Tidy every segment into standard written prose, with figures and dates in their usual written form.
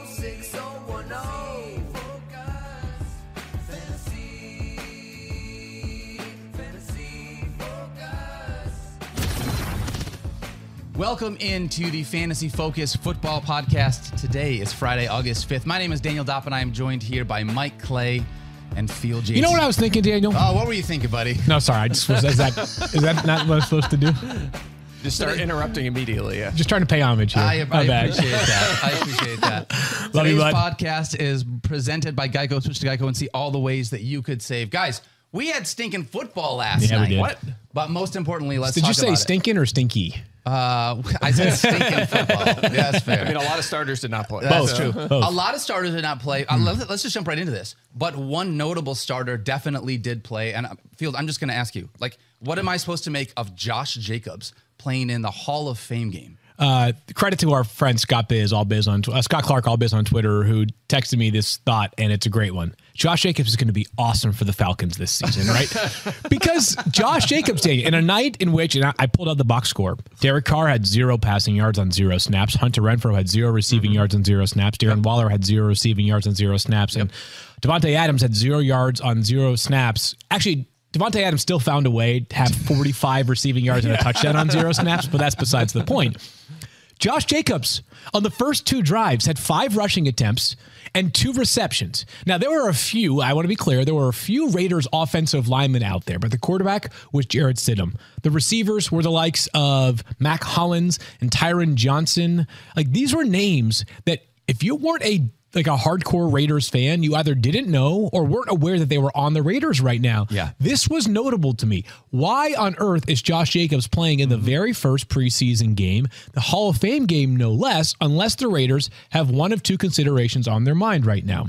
Welcome into the Fantasy Focus Football Podcast. Today is Friday, August 5th. My name is Daniel Dopp, and I am joined here by Mike Clay and Phil Jason. You know what I was thinking, Daniel? Oh, what were you thinking, buddy? No, sorry. I just was. Is that not what I'm supposed to do? Just start interrupting immediately. Yeah. Just trying to pay homage here. I appreciate that. I appreciate that. Love Today's you, bud. podcast is presented by Geico. Switch to Geico and see all the ways that you could save. Guys, we had stinking football last night. We did. What? But most importantly, let's Did talk you say about stinking or stinky? I said stinking football. Yeah, that's fair. I mean, a lot of starters did not play. That's true. Both. A lot of starters did not play. Let's just jump right into this. But one notable starter definitely did play. And Field, I'm just going to ask you, like, what am I supposed to make of Josh Jacobs playing in the Hall of Fame game? Credit to our friend Scott Clark, All Biz on Twitter, who texted me this thought, and it's a great one. Josh Jacobs is going to be awesome for the Falcons this season, right? Because Josh Jacobs, in a night in which, and I pulled out the box score, Derek Carr had 0 passing yards on 0 snaps. Hunter Renfrow had 0 receiving yards on 0 snaps. Darren Waller had 0 receiving yards on 0 snaps. And Devontae Adams had 0 yards on 0 snaps. Actually, Devontae Adams still found a way to have 45 receiving yards and a touchdown on 0 snaps, but that's besides the point. Josh Jacobs, on the first 2 drives, had 5 rushing attempts and 2 receptions. Now, there were a few, I want to be clear, there were a few Raiders offensive linemen out there, but the quarterback was Jarrett Stidham. The receivers were the likes of Mac Hollins and Tyron Johnson. Like, these were names that if you weren't a hardcore Raiders fan, you either didn't know or weren't aware that they were on the Raiders right now. Yeah. This was notable to me. Why on earth is Josh Jacobs playing in the very first preseason game, the Hall of Fame game no less, unless the Raiders have one of 2 considerations on their mind right now?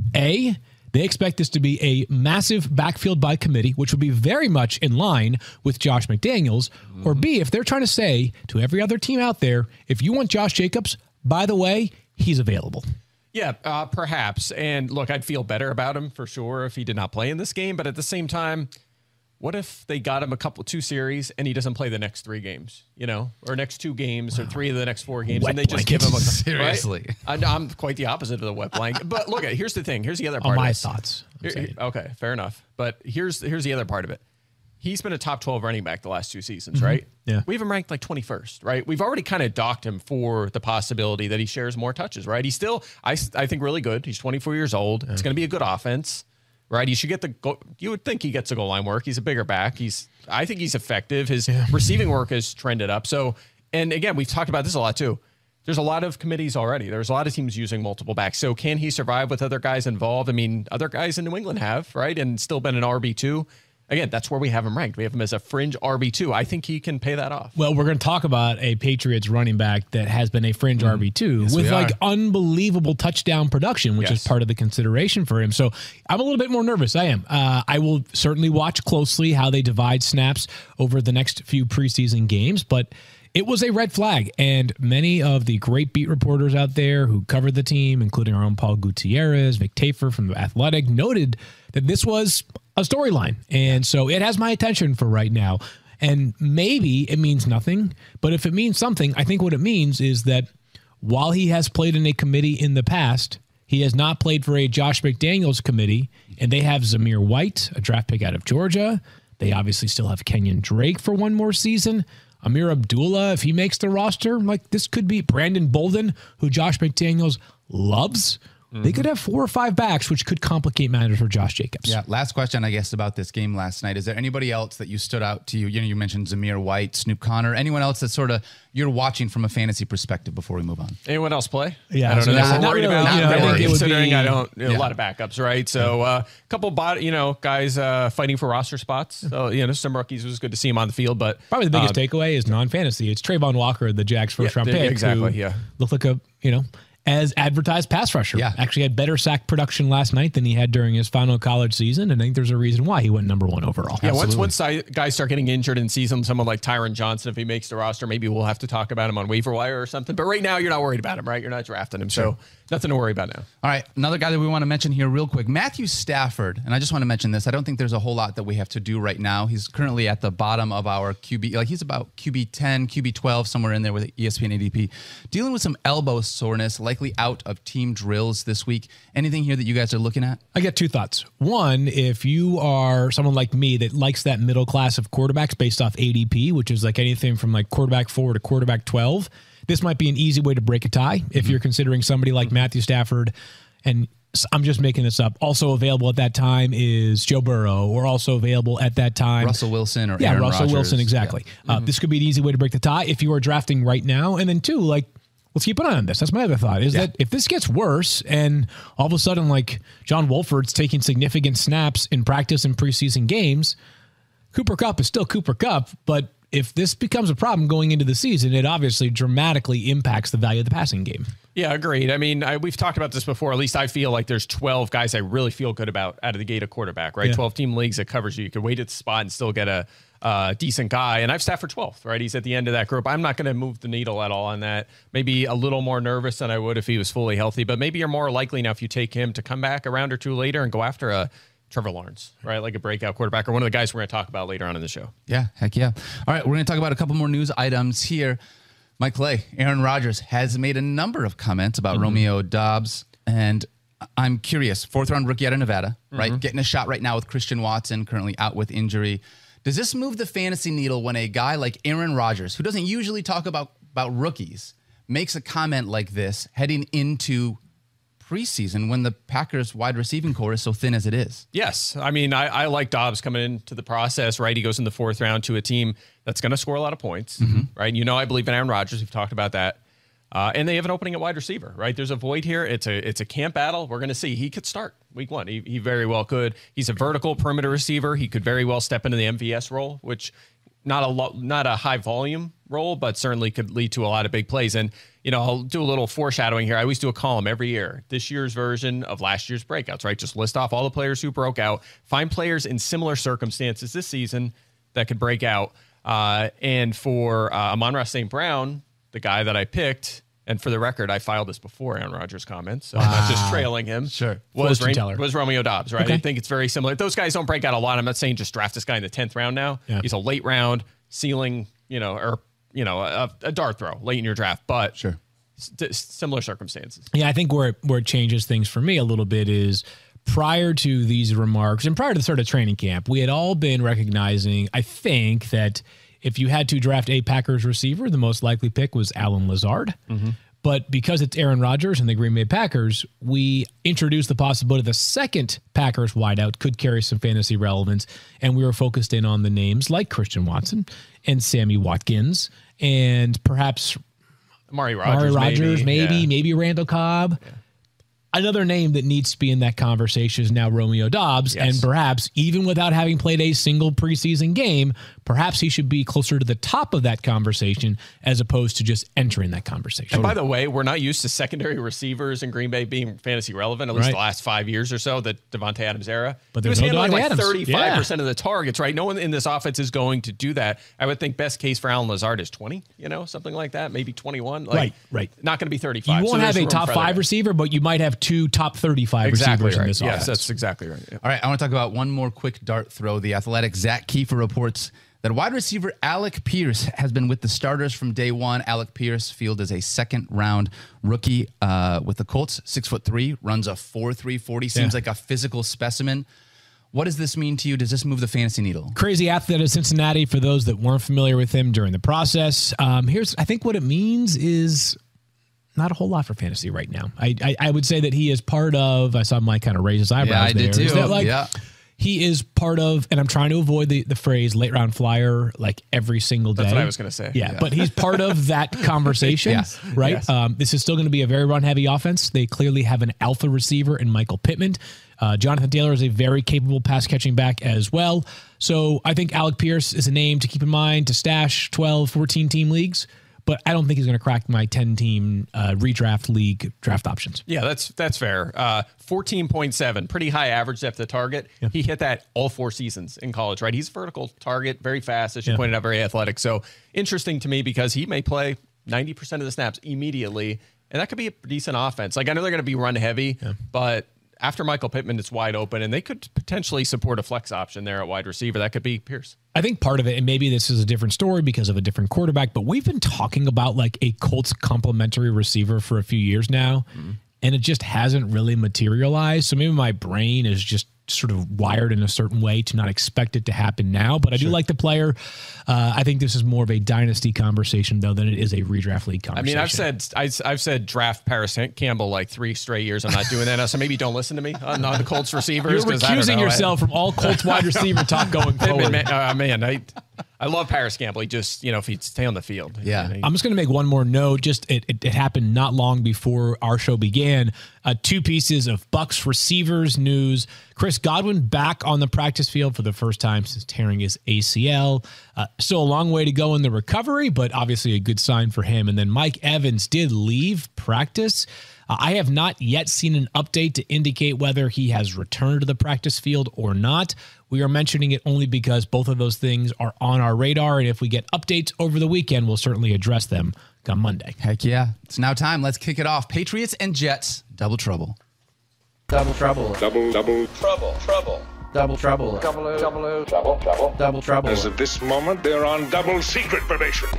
A, they expect this to be a massive backfield by committee, which would be very much in line with Josh McDaniels. Or B, if they're trying to say to every other team out there, if you want Josh Jacobs, by the way, he's available. Yeah, perhaps. And look, I'd feel better about him for sure if he did not play in this game. But at the same time, what if they got him 2 series and he doesn't play the next 3 games, or next 2 games or 3 of the next 4 games, Wet and they just give him Seriously. Right? I'm quite the opposite of the wet blanket. But look, here's the thing. Here's the other part. My of this. thoughts. Okay, fair enough. But here's the other part of it. He's been a top 12 running back the last 2 seasons, right? Yeah. We have him ranked like 21st, right? We've already kind of docked him for the possibility that he shares more touches, right? He's still, I think, really good. He's 24 years old. It's going to be a good offense, right? He should get the goal. You would think he gets the goal line work. He's a bigger back. I think he's effective. His receiving work has trended up. So, and again, we've talked about this a lot too. There's a lot of committees already. There's a lot of teams using multiple backs. So can he survive with other guys involved? I mean, other guys in New England have, right? And still been an RB2. Again, that's where we have him ranked. We have him as a fringe RB2. I think he can pay that off. Well, we're going to talk about a Patriots running back that has been a fringe RB2 with unbelievable touchdown production, which is part of the consideration for him. So I'm a little bit more nervous. I am. I will certainly watch closely how they divide snaps over the next few preseason games, but it was a red flag, and many of the great beat reporters out there who covered the team, including our own Paul Gutierrez, Vic Tafer from The Athletic, noted that this was a storyline. And so it has my attention for right now. And maybe it means nothing, but if it means something, I think what it means is that while he has played in a committee in the past, he has not played for a Josh McDaniels committee, and they have Zamir White, a draft pick out of Georgia. They obviously still have Kenyon Drake for one more season. Amir Abdullah, if he makes the roster, like this could be Brandon Bolden, who Josh McDaniels loves. They could have 4 or 5 backs, which could complicate matters for Josh Jacobs. Yeah. Last question, I guess, about this game last night. Is there anybody else that you stood out to you? You mentioned Zamir White, Snoop Connor, anyone else that sort of you're watching from a fantasy perspective before we move on? Anyone else play? Yeah. I don't know. Not Not worried really, about. I think it would Considering be, I don't, a lot of backups, right? So a couple guys fighting for roster spots. So, some rookies. It was good to see him on the field, but probably the biggest takeaway is non-fantasy. It's Trayvon Walker, the Jags first round pick. Exactly. Yeah. Looked like a, as advertised pass rusher. Yeah. Actually had better sack production last night than he had during his final college season. And I think there's a reason why he went number 1 overall. Yeah, once guys start getting injured in season, someone like Tyron Johnson, if he makes the roster, maybe we'll have to talk about him on waiver wire or something. But right now, you're not worried about him, right? You're not drafting him. Sure. So Nothing to worry about now. All right, another guy that we want to mention here real quick, Matthew Stafford. And I just want to mention this. I don't think there's a whole lot that we have to do right now. He's currently at the bottom of our QB. Like he's about QB 10, QB 12, somewhere in there with ESPN ADP. Dealing with some elbow soreness, likely out of team drills this week. Anything here that you guys are looking at? I got 2 thoughts. One, if you are someone like me that likes that middle class of quarterbacks based off ADP, which is like anything from like quarterback 4 to quarterback 12, this might be an easy way to break a tie if you're considering somebody like Matthew Stafford. And I'm just making this up. Also available at that time is Joe Burrow, or also available at that time Russell Wilson or Aaron Russell Rodgers. Wilson, exactly. Yeah. This could be an easy way to break the tie if you are drafting right now. And then 2, like, let's keep an eye on this. That's my other thought, is that if this gets worse and all of a sudden, like, John Wolford's taking significant snaps in practice and preseason games, Cooper Kupp is still Cooper Kupp, but if this becomes a problem going into the season, it obviously dramatically impacts the value of the passing game. Yeah, agreed. I mean, we've talked about this before. At least I feel like there's 12 guys I really feel good about out of the gate of quarterback, right? 12-team leagues that covers you. You could wait at the spot and still get a decent guy. And I've Stafford 12th, right? He's at the end of that group. I'm not going to move the needle at all on that. Maybe a little more nervous than I would if he was fully healthy. But maybe you're more likely now if you take him to come back a round or 2 later and go after a Trevor Lawrence, right? Like a breakout quarterback, or one of the guys we're going to talk about later on in the show. Yeah, heck yeah. All right, we're going to talk about a couple more news items here. Mike Clay, Aaron Rodgers has made a number of comments about Romeo Doubs, and I'm curious. 4th-round rookie out of Nevada, right? Getting a shot right now with Christian Watson, currently out with injury. Does this move the fantasy needle when a guy like Aaron Rodgers, who doesn't usually talk about rookies, makes a comment like this heading into preseason when the Packers wide receiving core is so thin as it is? Yes. I mean, I like Dobbs coming into the process, right? He goes in the 4th round to a team that's going to score a lot of points, right? You know, I believe in Aaron Rodgers. We've talked about that. And they have an opening at wide receiver, right? There's a void here. It's a camp battle. We're going to see. He could start week 1. He very well could. He's a vertical perimeter receiver. He could very well step into the MVS role, which not a high volume role, but certainly could lead to a lot of big plays. And, you know, I'll do a little foreshadowing here. I always do a column every year, this year's version of last year's breakouts, right? Just list off all the players who broke out, find players in similar circumstances this season that could break out. And for Amon-Ra St. Brown, the guy that I picked, and for the record, I filed this before Aaron Rodgers' comments, so I'm not just trailing him. Sure. Was Romeo Doubs, right? Okay. I think it's very similar. Those guys don't break out a lot. I'm not saying just draft this guy in the 10th round now. Yeah. He's a late round ceiling, a dart throw late in your draft, but sure. Similar circumstances. Yeah, I think where it changes things for me a little bit is prior to these remarks and prior to the start of training camp, we had all been recognizing, I think, that if you had to draft a Packers receiver, the most likely pick was Allen Lazard. But because it's Aaron Rodgers and the Green Bay Packers, we introduced the possibility the second Packers wideout could carry some fantasy relevance, and we were focused in on the names like Christian Watson and Sammy Watkins and perhaps Amari Rodgers, maybe Randall Cobb. Yeah. Another name that needs to be in that conversation is now Romeo Doubs, and perhaps even without having played a single preseason game, perhaps he should be closer to the top of that conversation as opposed to just entering that conversation. And by the way, we're not used to secondary receivers in Green Bay being fantasy relevant, at least the last 5 years or so, the Davante Adams era. But he was handling like 35% of the targets, right? No one in this offense is going to do that. I would think best case for Allen Lazard is 20, something like that, maybe 21. Right. Not going to be 35. You won't have a top 5 receiver, but you might have 2 top 35 receivers in this offense. Yes, that's exactly right. Yep. All right, I want to talk about one more quick dart throw. The Athletic Zach Kiefer reports that wide receiver Alec Pierce has been with the starters from day one. Alec Pierce field is a 2nd-round rookie with the Colts, 6'3", runs a 4.3 40, seems like a physical specimen. What does this mean to you? Does this move the fantasy needle? Crazy athlete of Cincinnati, for those that weren't familiar with him during the process. I think what it means is not a whole lot for fantasy right now. I would say that he is part of, I saw Mike kind of raise his eyebrows there. Yeah, I did too. He is part of, and I'm trying to avoid the phrase late round flyer like every single day. That's what I was going to say. Yeah, but he's part of that conversation, right? Yes. This is still going to be a very run heavy offense. They clearly have an alpha receiver in Michael Pittman. Jonathan Taylor is a very capable pass catching back as well. So I think Alec Pierce is a name to keep in mind to stash 12, 14 team leagues. But I don't think he's going to crack my 10-team redraft league draft options. Yeah, that's fair. 14.7, pretty high average depth of target. Yeah. He hit that all 4 seasons in college, right? He's a vertical target, very fast, as you pointed out, very athletic. So interesting to me because he may play 90% of the snaps immediately and that could be a decent offense. Like, I know they're going to be run heavy, but after Michael Pittman, it's wide open, and they could potentially support a flex option there at wide receiver. That could be Pierce. I think part of it, and maybe this is a different story because of a different quarterback, but we've been talking about like a Colts complementary receiver for a few years now, and it just hasn't really materialized. So maybe my brain is just sort of wired in a certain way to not expect it to happen now, but I do like the player. I think this is more of a dynasty conversation though than it is a redraft league conversation. I mean, I've said draft Paris Campbell like 3 straight years. I'm not doing that now, so maybe don't listen to me on the Colts receivers. You're recusing yourself from all Colts wide receiver talk going forward. I love Paris Campbell. He just, if he'd stay on the field. Yeah. I'm just going to make one more note. Just it happened not long before our show began. 2 pieces of Bucs receivers news. Chris Godwin back on the practice field for the first time since tearing his ACL. Still a long way to go in the recovery, but obviously a good sign for him. And then Mike Evans did leave practice. I have not yet seen an update to indicate whether he has returned to the practice field or not. We are mentioning it only because both of those things are on our radar, and if we get updates over the weekend, we'll certainly address them come Monday. Heck yeah. It's now time. Let's kick it off. Patriots and Jets, double trouble. Double trouble. Double trouble. Trouble. Double trouble. Double trouble. As of this moment, they're on double secret probation.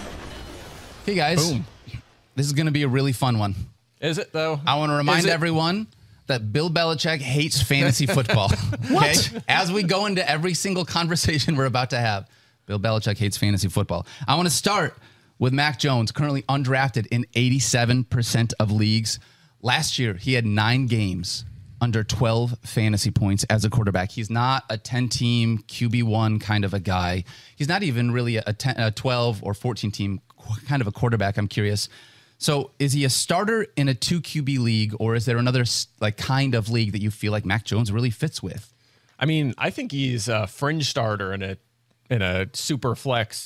Hey, guys. Boom. This is going to be a really fun one. Is it, though? I want to remind everyone that Bill Belichick hates fantasy football. What? Okay? As we go into every single conversation we're about to have, Bill Belichick hates fantasy football. I want to start with Mac Jones, currently undrafted in 87% of leagues. Last year, he had 9 games under 12 fantasy points as a quarterback. He's not a 10-team QB1 kind of a guy. He's not even really a 12 or 14-team kind of a quarterback, I'm curious. So is he a starter in a 2 QB league, or is there another like kind of league that you feel like Mac Jones really fits with? I mean, I think he's a fringe starter in a super flex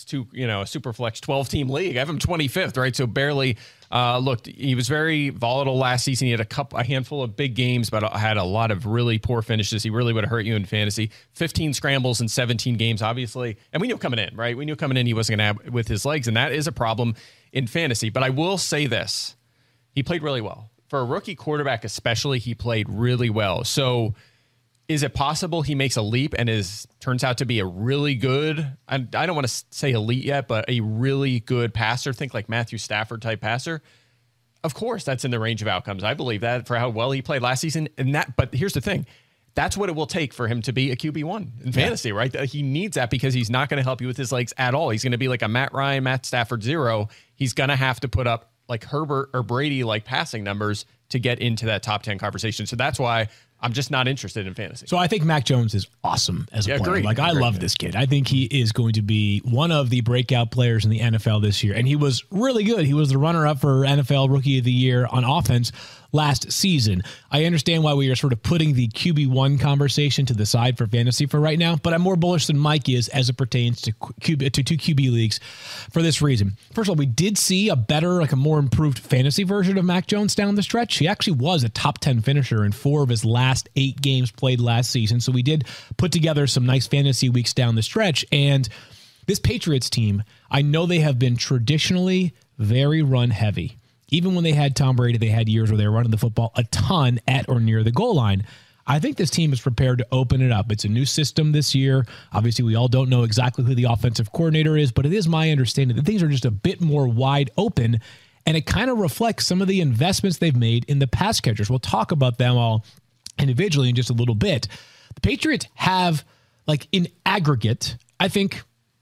12-team league. I have him 25th, right? So barely. Looked, he was very volatile last season. He had a handful of big games, but had a lot of really poor finishes. He really would have hurt you in fantasy. 15 scrambles in 17 games, obviously. And we knew coming in, right? We knew coming in he wasn't going to have with his legs, and that is a problem in fantasy. But I will say this. He played really well. For a rookie quarterback especially, he played really well. So is it possible he makes a leap and turns out to be a really good, I don't want to say elite yet, but a really good passer? Think like Matthew Stafford type passer. Of course, that's in the range of outcomes. I believe that for how well he played last season. But here's the thing. That's what it will take for him to be a QB1 in fantasy, right? He needs that because he's not going to help you with his legs at all. He's going to be like a Matt Ryan, Matt Stafford 0. He's going to have to put up like Herbert or Brady like passing numbers to get into that top 10 conversation. So that's why I'm just not interested in fantasy. So I think Mac Jones is awesome as a player. Like, I love this kid. I think he is going to be one of the breakout players in the NFL this year. And he was really good. He was the runner-up for NFL Rookie of the Year on offense last season. I understand why we are sort of putting the QB1 conversation to the side for fantasy for right now, but I'm more bullish than Mike is as it pertains to 2 QB leagues for this reason. First of all, we did see a better, like a more improved fantasy version of Mac Jones down the stretch. He actually was a top 10 finisher in 4 of his last 8 games played last season. So we did put together some nice fantasy weeks down the stretch. And this Patriots team, I know they have been traditionally very run heavy. Even when they had Tom Brady, they had years where they were running the football a ton at or near the goal line. I think this team is prepared to open it up. It's a new system this year. Obviously, we all don't know exactly who the offensive coordinator is, but it is my understanding that things are just a bit more wide open, and it kind of reflects some of the investments they've made in the pass catchers. We'll talk about them all individually in just a little bit. The Patriots have, like in aggregate, I think,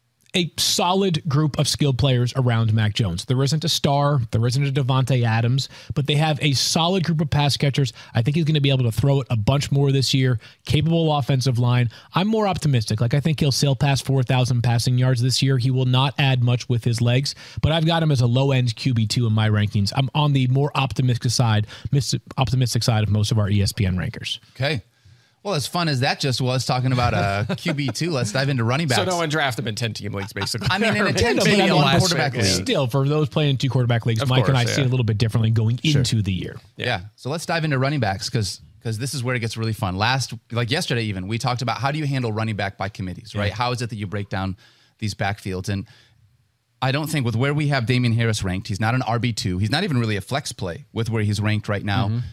a solid group of skilled players around Mac Jones. There isn't a star. There isn't a Devontae Adams, but they have a solid group of pass catchers. I think he's going to be able to throw it a bunch more this year. Capable offensive line. I'm more optimistic. Like, I think he'll sail past 4,000 passing yards this year. He will not add much with his legs, but I've got him as a low-end QB2 in my rankings. I'm on the more optimistic side of most of our ESPN rankers. Okay. Well, as fun as that just was talking about a QB2, let's dive into running backs. So no one draft them in 10-team leagues, basically. I mean, in a 10-team quarterback league. Still, for those playing 2 quarterback leagues, Mike and I see it a little bit differently going into the year. Yeah. So let's dive into running backs because this is where it gets really fun. Yesterday even, we talked about how do you handle running back by committees, right? How is it that you break down these backfields? And I don't think with where we have Damien Harris ranked, he's not an RB2. He's not even really a flex play with where he's ranked right now. Mm-hmm.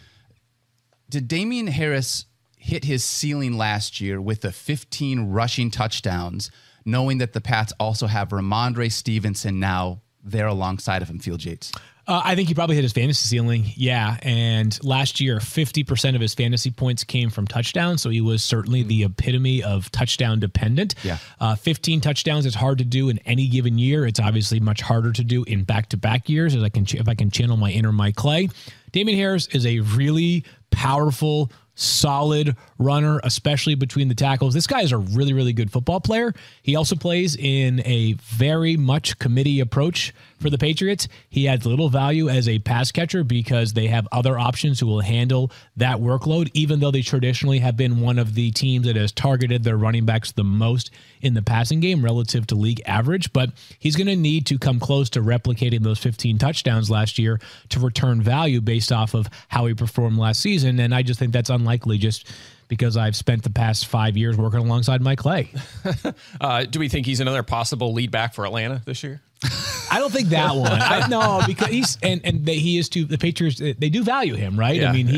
Did Damien Harris hit his ceiling last year with the 15 rushing touchdowns, knowing that the Pats also have Ramondre Stevenson now there alongside of him, Field Yates? I think he probably hit his fantasy ceiling. Yeah. And last year, 50% of his fantasy points came from touchdowns. So he was certainly the epitome of touchdown dependent. Yeah. 15 touchdowns is hard to do in any given year. It's obviously much harder to do in back-to-back years, if I can channel my inner Mike Clay. Damien Harris is a really powerful, solid runner, especially between the tackles. This guy is a really, really good football player. He also plays in a very much committee approach for the Patriots. He adds little value as a pass catcher because they have other options who will handle that workload, even though they traditionally have been one of the teams that has targeted their running backs the most in the passing game relative to league average. But he's going to need to come close to replicating those 15 touchdowns last year to return value based off of how he performed last season. And I just think that's unlikely just because I've spent the past 5 years working alongside Mike Clay. Do we think he's another possible lead back for Atlanta this year? I don't think that one. No, because he is too. The Patriots, they do value him, right? Yeah, I mean,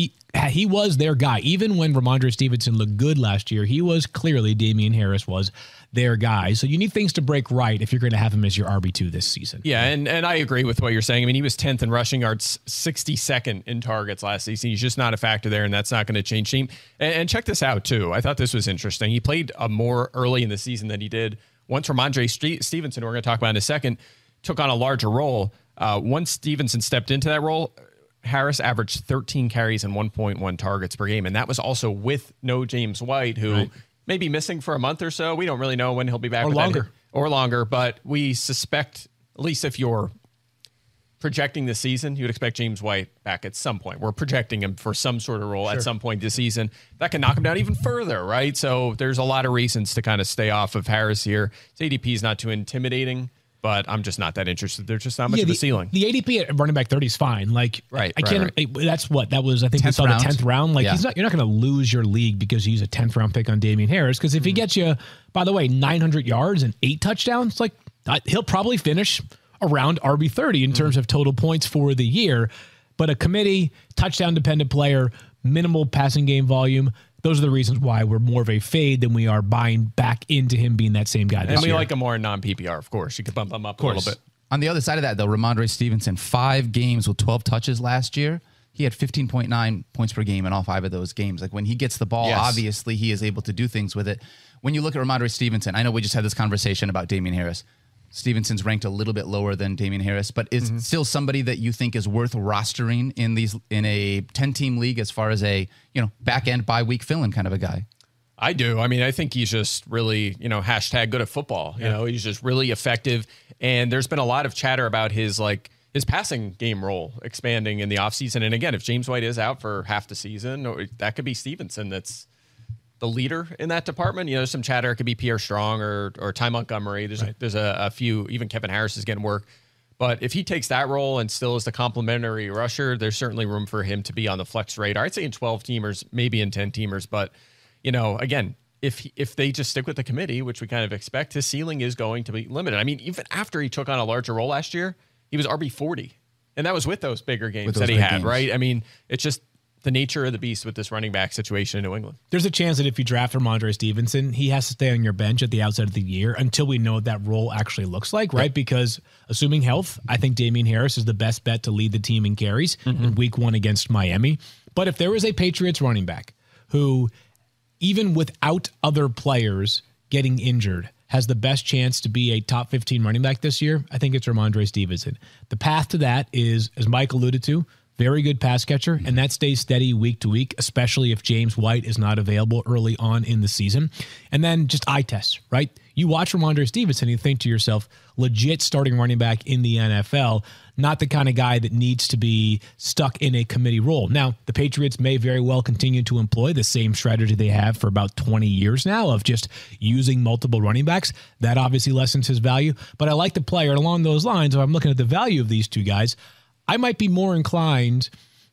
he was their guy. Even when Ramondre Stevenson looked good last year, he was clearly, Damien Harris was their guy. So you need things to break right if you're going to have him as your RB2 this season. Yeah, and I agree with what you're saying. I mean, he was 10th in rushing yards, 62nd in targets last season. He's just not a factor there, and that's not going to change team. And check this out, too. I thought this was interesting. He played more early in the season than he did once Ramondre Stevenson, who we're going to talk about in a second, took on a larger role. Once Stevenson stepped into that role, Harris averaged 13 carries and 1.1 targets per game. And that was also with no James White, who may be missing for a month or so. We don't really know when he'll be back. Or longer. But we suspect, at least if you're projecting the season, you would expect James White back at some point. We're projecting him for some sort of role at some point this season. That can knock him down even further, right? So there's a lot of reasons to kind of stay off of Harris here. His ADP is not too intimidating, but I'm just not that interested. There's just not much of a ceiling. The ADP at running back 30 is fine. Like, right. That's what that was. I think we saw the 10th round. Like, you're not going to lose your league because you use a 10th round pick on Damien Harris. Because if he gets you, by the way, 900 yards and 8 touchdowns, like he'll probably finish around RB30 in terms of total points for the year. But a committee, touchdown dependent player, minimal passing game volume. Those are the reasons why we're more of a fade than we are buying back into him being that same guy this year. And we like him more in non-PPR, of course. You could bump him up a little bit. On the other side of that, though, Ramondre Stevenson, 5 games with 12 touches last year. He had 15.9 points per game in all 5 of those games. Like, when he gets the ball, obviously he is able to do things with it. When you look at Ramondre Stevenson, I know we just had this conversation about Damien Harris. Stevenson's ranked a little bit lower than Damien Harris, but is still somebody that you think is worth rostering in a 10-team league as far as a back end bye week fill-in kind of a guy. I do. I mean, I think he's just really hashtag good at football. He's just really effective, and there's been a lot of chatter about his passing game role expanding in the offseason. And again, if James White is out for half the season, that could be Stevenson that's the leader in that department. There's some chatter. It could be Pierre Strong or Ty Montgomery. There's a few, even Kevin Harris is getting work. But if he takes that role and still is the complementary rusher, there's certainly room for him to be on the flex radar. I'd say in 12 teamers, maybe in 10 teamers. But, again, if they just stick with the committee, which we kind of expect, his ceiling is going to be limited. I mean, even after he took on a larger role last year, he was RB40. And that was with those bigger games that he had, right? I mean, it's just the nature of the beast with this running back situation in New England. There's a chance that if you draft Ramondre Stevenson, he has to stay on your bench at the outset of the year until we know what that role actually looks like, right? Because assuming health, I think Damien Harris is the best bet to lead the team in carries in week 1 against Miami. But if there is a Patriots running back who, even without other players getting injured, has the best chance to be a top 15 running back this year, I think it's Ramondre Stevenson. The path to that is, as Mike alluded to, very good pass catcher, and that stays steady week to week, especially if James White is not available early on in the season. And then just eye tests, right? You watch Ramondre Stevenson, you think to yourself, legit starting running back in the NFL, not the kind of guy that needs to be stuck in a committee role. Now, the Patriots may very well continue to employ the same strategy they have for about 20 years now of just using multiple running backs. That obviously lessens his value, but I like the player. And along those lines, if I'm looking at the value of these two guys, I might be more inclined.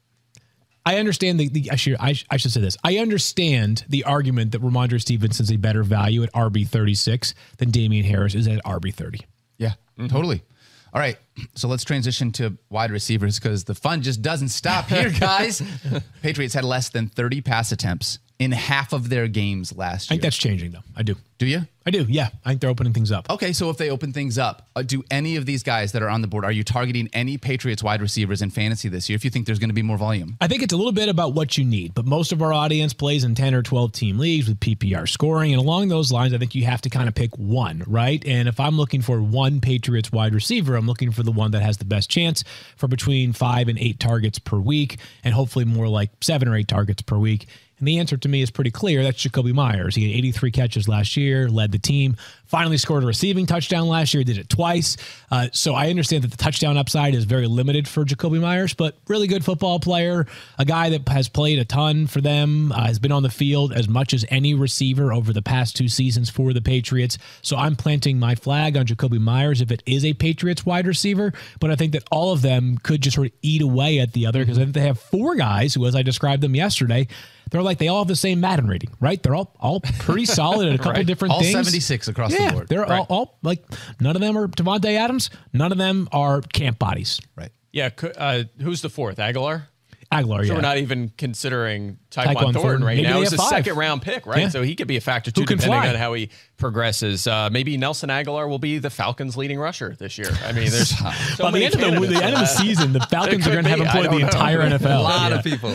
I understand I should say this. I understand the argument that Ramondre Stevenson is a better value at RB36 than Damien Harris is at RB30. Yeah. Totally. All right, so let's transition to wide receivers because the fun just doesn't stop here, guys. Patriots had less than 30 pass attempts in half of their games last year. I think that's changing, though. I do. Do you? I do, yeah. I think they're opening things up. Okay, so if they open things up, do any of these guys that are on the board, are you targeting any Patriots wide receivers in fantasy this year if you think there's going to be more volume? I think it's a little bit about what you need, but most of our audience plays in 10 or 12 team leagues with PPR scoring. And along those lines, I think you have to kind of pick one, right? And if I'm looking for one Patriots wide receiver, I'm looking for the one that has the best chance for between 5 and 8 targets per week, and hopefully more like 7 or 8 targets per week. And the answer to me is pretty clear. That's Jakobi Meyers. He had 83 catches last year, led the team, finally scored a receiving touchdown last year, did it twice. So I understand that the touchdown upside is very limited for Jakobi Meyers, but really good football player, a guy that has played a ton for them, has been on the field as much as any receiver over the past 2 seasons for the Patriots. So I'm planting my flag on Jakobi Meyers if it is a Patriots wide receiver, but I think that all of them could just sort of eat away at the other because I think they have 4 guys who, as I described them yesterday, they all have the same Madden rating, right? They're all pretty solid at a couple different all things. All 76 across the board. They're all like, none of them are Devontae Adams. None of them are camp bodies. Right. Yeah. Who's the 4th? Aguilar? Aguilar, so we're not even considering Tyquan Thornton right now. He's a 2nd round pick, right? Yeah. So he could be a factor too, depending on how he progresses. Maybe Nelson Aguilar will be the Falcons' leading rusher this year. I mean, there's by the end of the season, the Falcons are going to have him play the entire NFL. A lot of people.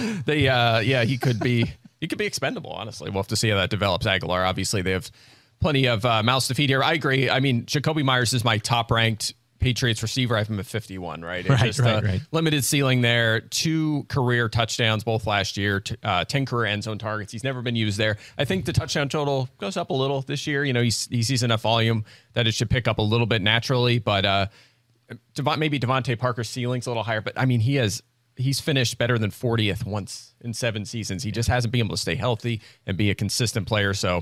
He could be. He could be expendable, honestly. We'll have to see how that develops. Aguilar, obviously, they have plenty of mouths to feed here. I agree. I mean, Jakobi Meyers is my top-ranked Patriots receiver. I have him at 51, right? It's right. Limited ceiling there. 2 career touchdowns, both last year. 10 career end zone targets. He's never been used there. I think the touchdown total goes up a little this year. You know, he sees enough volume that it should pick up a little bit naturally. But maybe Devontae Parker's ceiling's a little higher. But, I mean, he's finished better than 40th once in 7 seasons. He just hasn't been able to stay healthy and be a consistent player. So,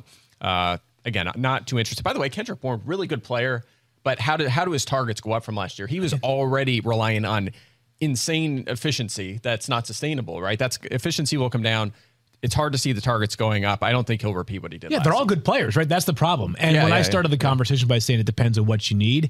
again, not too interested. By the way, Kendrick Bourne, really good player, but how do his targets go up from last year? He was already relying on insane efficiency that's not sustainable, right? Efficiency will come down. It's hard to see the targets going up. I don't think he'll repeat what he did last they're all season. Good players, right? That's the problem. And I started the conversation by saying it depends on what you need.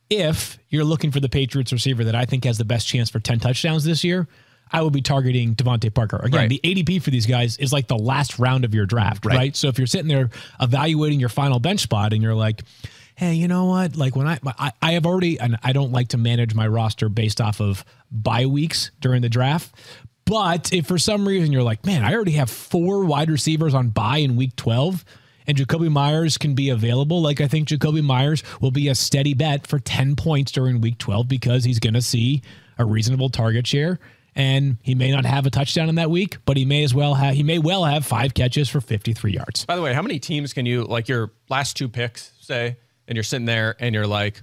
If you're looking for the Patriots receiver that I think has the best chance for 10 touchdowns this year, I would be targeting Devontae Parker. Again, the ADP for these guys is like the last round of your draft, right? So if you're sitting there evaluating your final bench spot and you're like, hey, you know what? Like when I have already, and I don't like to manage my roster based off of bye weeks during the draft, but if for some reason you're like, man, I already have 4 wide receivers on bye in week 12, and Jakobi Meyers can be available, like I think Jakobi Meyers will be a steady bet for 10 points during week 12 because he's going to see a reasonable target share. And he may not have a touchdown in that week, but he may well have 5 catches for 53 yards. By the way, how many teams can you, like your last 2 picks, say, and you're sitting there and you're like,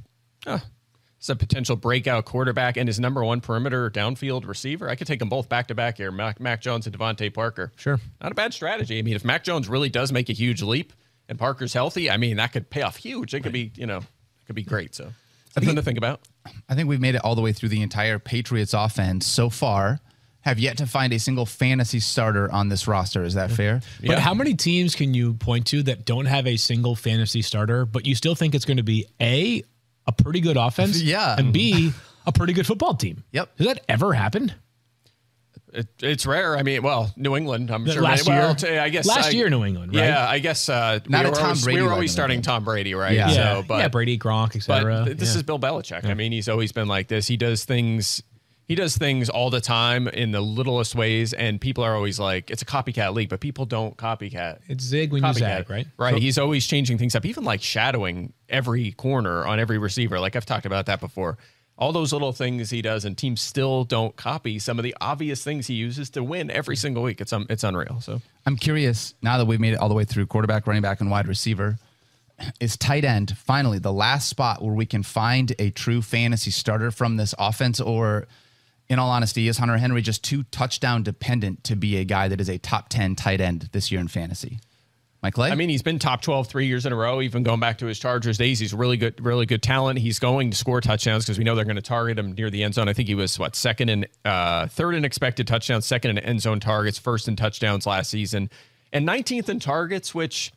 it's a potential breakout quarterback and his number 1 perimeter downfield receiver? I could take them both back to back here, Mac Jones and Devontae Parker. Sure. Not a bad strategy. I mean, if Mac Jones really does make a huge leap and Parker's healthy, I mean, that could pay off huge. It could be, it could be great. So something to think about. I think we've made it all the way through the entire Patriots offense so far. Have yet to find a single fantasy starter on this roster. Is that fair? But how many teams can you point to that don't have a single fantasy starter, but you still think it's going to be A, a pretty good offense, and B, a pretty good football team? Yep. Has that ever happened? It's rare. I mean, New England, I'm sure. Last year, I guess. Last year, New England, right? Yeah, I guess we were always starting Tom Brady, right? Yeah, So, Brady, Gronk, etc. But this is Bill Belichick. I mean, he's always been like this. He does things all the time in the littlest ways, and people are always like, it's a copycat league, but people don't copycat. It's zig when you zag, right? Right. So, he's always changing things up, even like shadowing every corner on every receiver. Like I've talked about that before. All those little things he does, and teams still don't copy some of the obvious things he uses to win every single week. It's unreal. So I'm curious, now that we've made it all the way through quarterback, running back, and wide receiver, is tight end finally the last spot where we can find a true fantasy starter from this offense? Or, in all honesty, is Hunter Henry just too touchdown dependent to be a guy that is a top 10 tight end this year in fantasy? Mike Clay? I mean, he's been top 12 3 years in a row, even going back to his Chargers days. He's really good talent. He's going to score touchdowns because we know they're going to target him near the end zone. I think he was, third in expected touchdowns, 2nd in end zone targets, 1st in touchdowns last season, and 19th in targets, which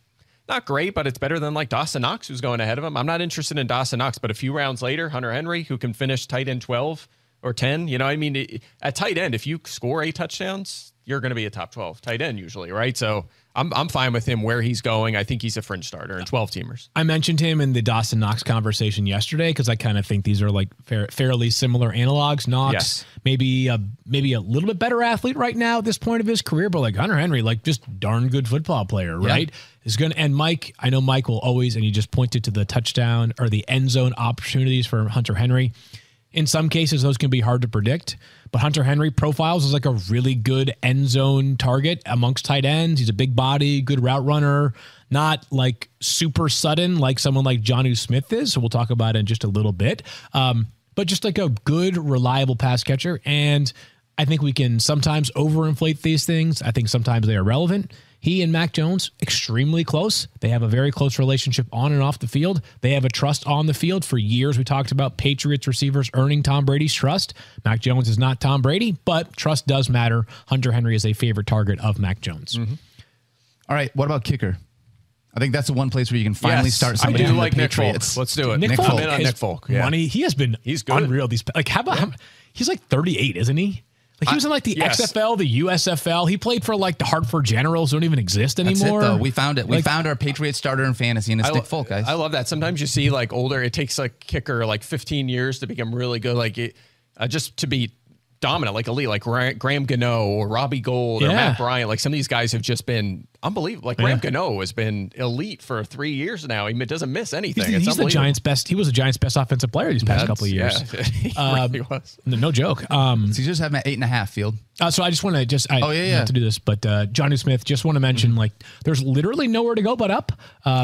not great, but it's better than like Dawson Knox, who's going ahead of him. I'm not interested in Dawson Knox, but a few rounds later, Hunter Henry, who can finish tight end 12 or 10. You know, I mean, at tight end, if you score 8 touchdowns, you're going to be a top 12 tight end usually, right? So I'm fine with him where he's going. I think he's a fringe starter in 12 teamers. I mentioned him in the Dawson Knox conversation yesterday because I kind of think these are like fairly similar analogs. Knox, maybe a little bit better athlete right now at this point of his career, but like Hunter Henry, like just darn good football player, right? Is going to, and Mike, I know Mike will always, and he just pointed to the touchdown or the end zone opportunities for Hunter Henry. In some cases, those can be hard to predict, but Hunter Henry profiles as like a really good end zone target amongst tight ends. He's a big body, good route runner, not like super sudden like someone like Jonnu Smith is. So we'll talk about it in just a little bit. But just like a good, reliable pass catcher. And I think we can sometimes overinflate these things. I think sometimes they are relevant. He and Mac Jones, extremely close. They have a very close relationship on and off the field. They have a trust on the field. For years, we talked about Patriots receivers earning Tom Brady's trust. Mac Jones is not Tom Brady, but trust does matter. Hunter Henry is a favorite target of Mac Jones. Mm-hmm. All right, what about kicker? I think that's the one place where you can finally start somebody. I do like Nick Patriots. Folk. Let's do it. Nick Folk. I'm in on Nick Folk. Yeah. Money. He's good. Unreal. These like how about he's like 38, isn't he? Like he was in like the XFL, the USFL. He played for like the Hartford Generals. Don't even exist anymore. That's it, though. We found it. We found our Patriot starter in fantasy, and it's Nick Folk, guys. I love that. Sometimes you see like older. It takes a kicker like 15 years to become really good. Like just to be dominant, like elite, like Graham Gano or Robbie Gould or Matt Bryant. Like some of these guys have just been unbelievable. Like Graham Gano has been elite for 3 years now. He doesn't miss anything. He's the Giants' best. He was the Giants' best offensive player these past couple of years. Yeah, he really was. No joke. So you just have him at 8.5 Field. So I just want to not to do this, but Jonnu Smith, just want to mention like there's literally nowhere to go but up.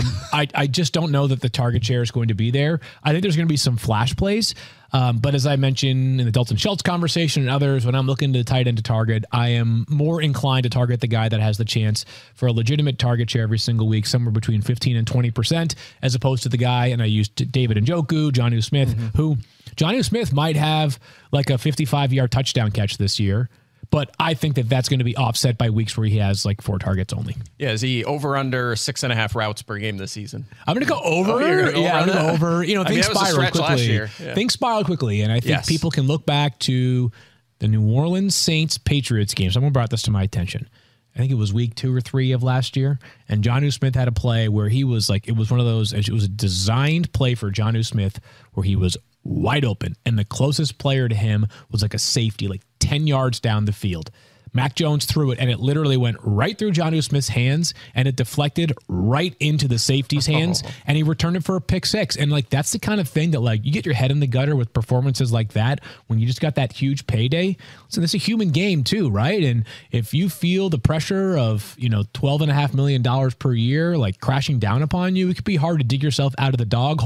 I just don't know that the target share is going to be there. I think there's going to be some flash plays. But as I mentioned in the Dalton Schultz conversation and others, when I'm looking to tight end to target, I am more inclined to target the guy that has the chance for a legitimate target share every single week, somewhere between 15 and 20%, as opposed to the guy, and I used David Njoku, Jonnu Smith, who Jonnu Smith might have like a 55-yard touchdown catch this year. But I think that that's going to be offset by weeks where he has like 4 targets only. Yeah, is he over under 6.5 routes per game this season? I'm going to go over. I'm going to go over. You know, things spiral quickly. Yeah. Things spiral quickly, and I think people can look back to the New Orleans Saints Patriots game. Someone brought this to my attention. I think it was week 2 or 3 of last year, and Jonnu Smith had a play where he was like, it was one of those. It was a designed play for Jonnu Smith where he was wide open, and the closest player to him was like a safety, like 10 yards down the field. Mac Jones threw it, and it literally went right through Jonnu Smith's hands, and it deflected right into the safety's hands, and he returned it for a pick 6. And like that's the kind of thing that like you get your head in the gutter with performances like that when you just got that huge payday. So this is a human game too, right? And if you feel the pressure of $12.5 million per year like crashing down upon you, it could be hard to dig yourself out of the dog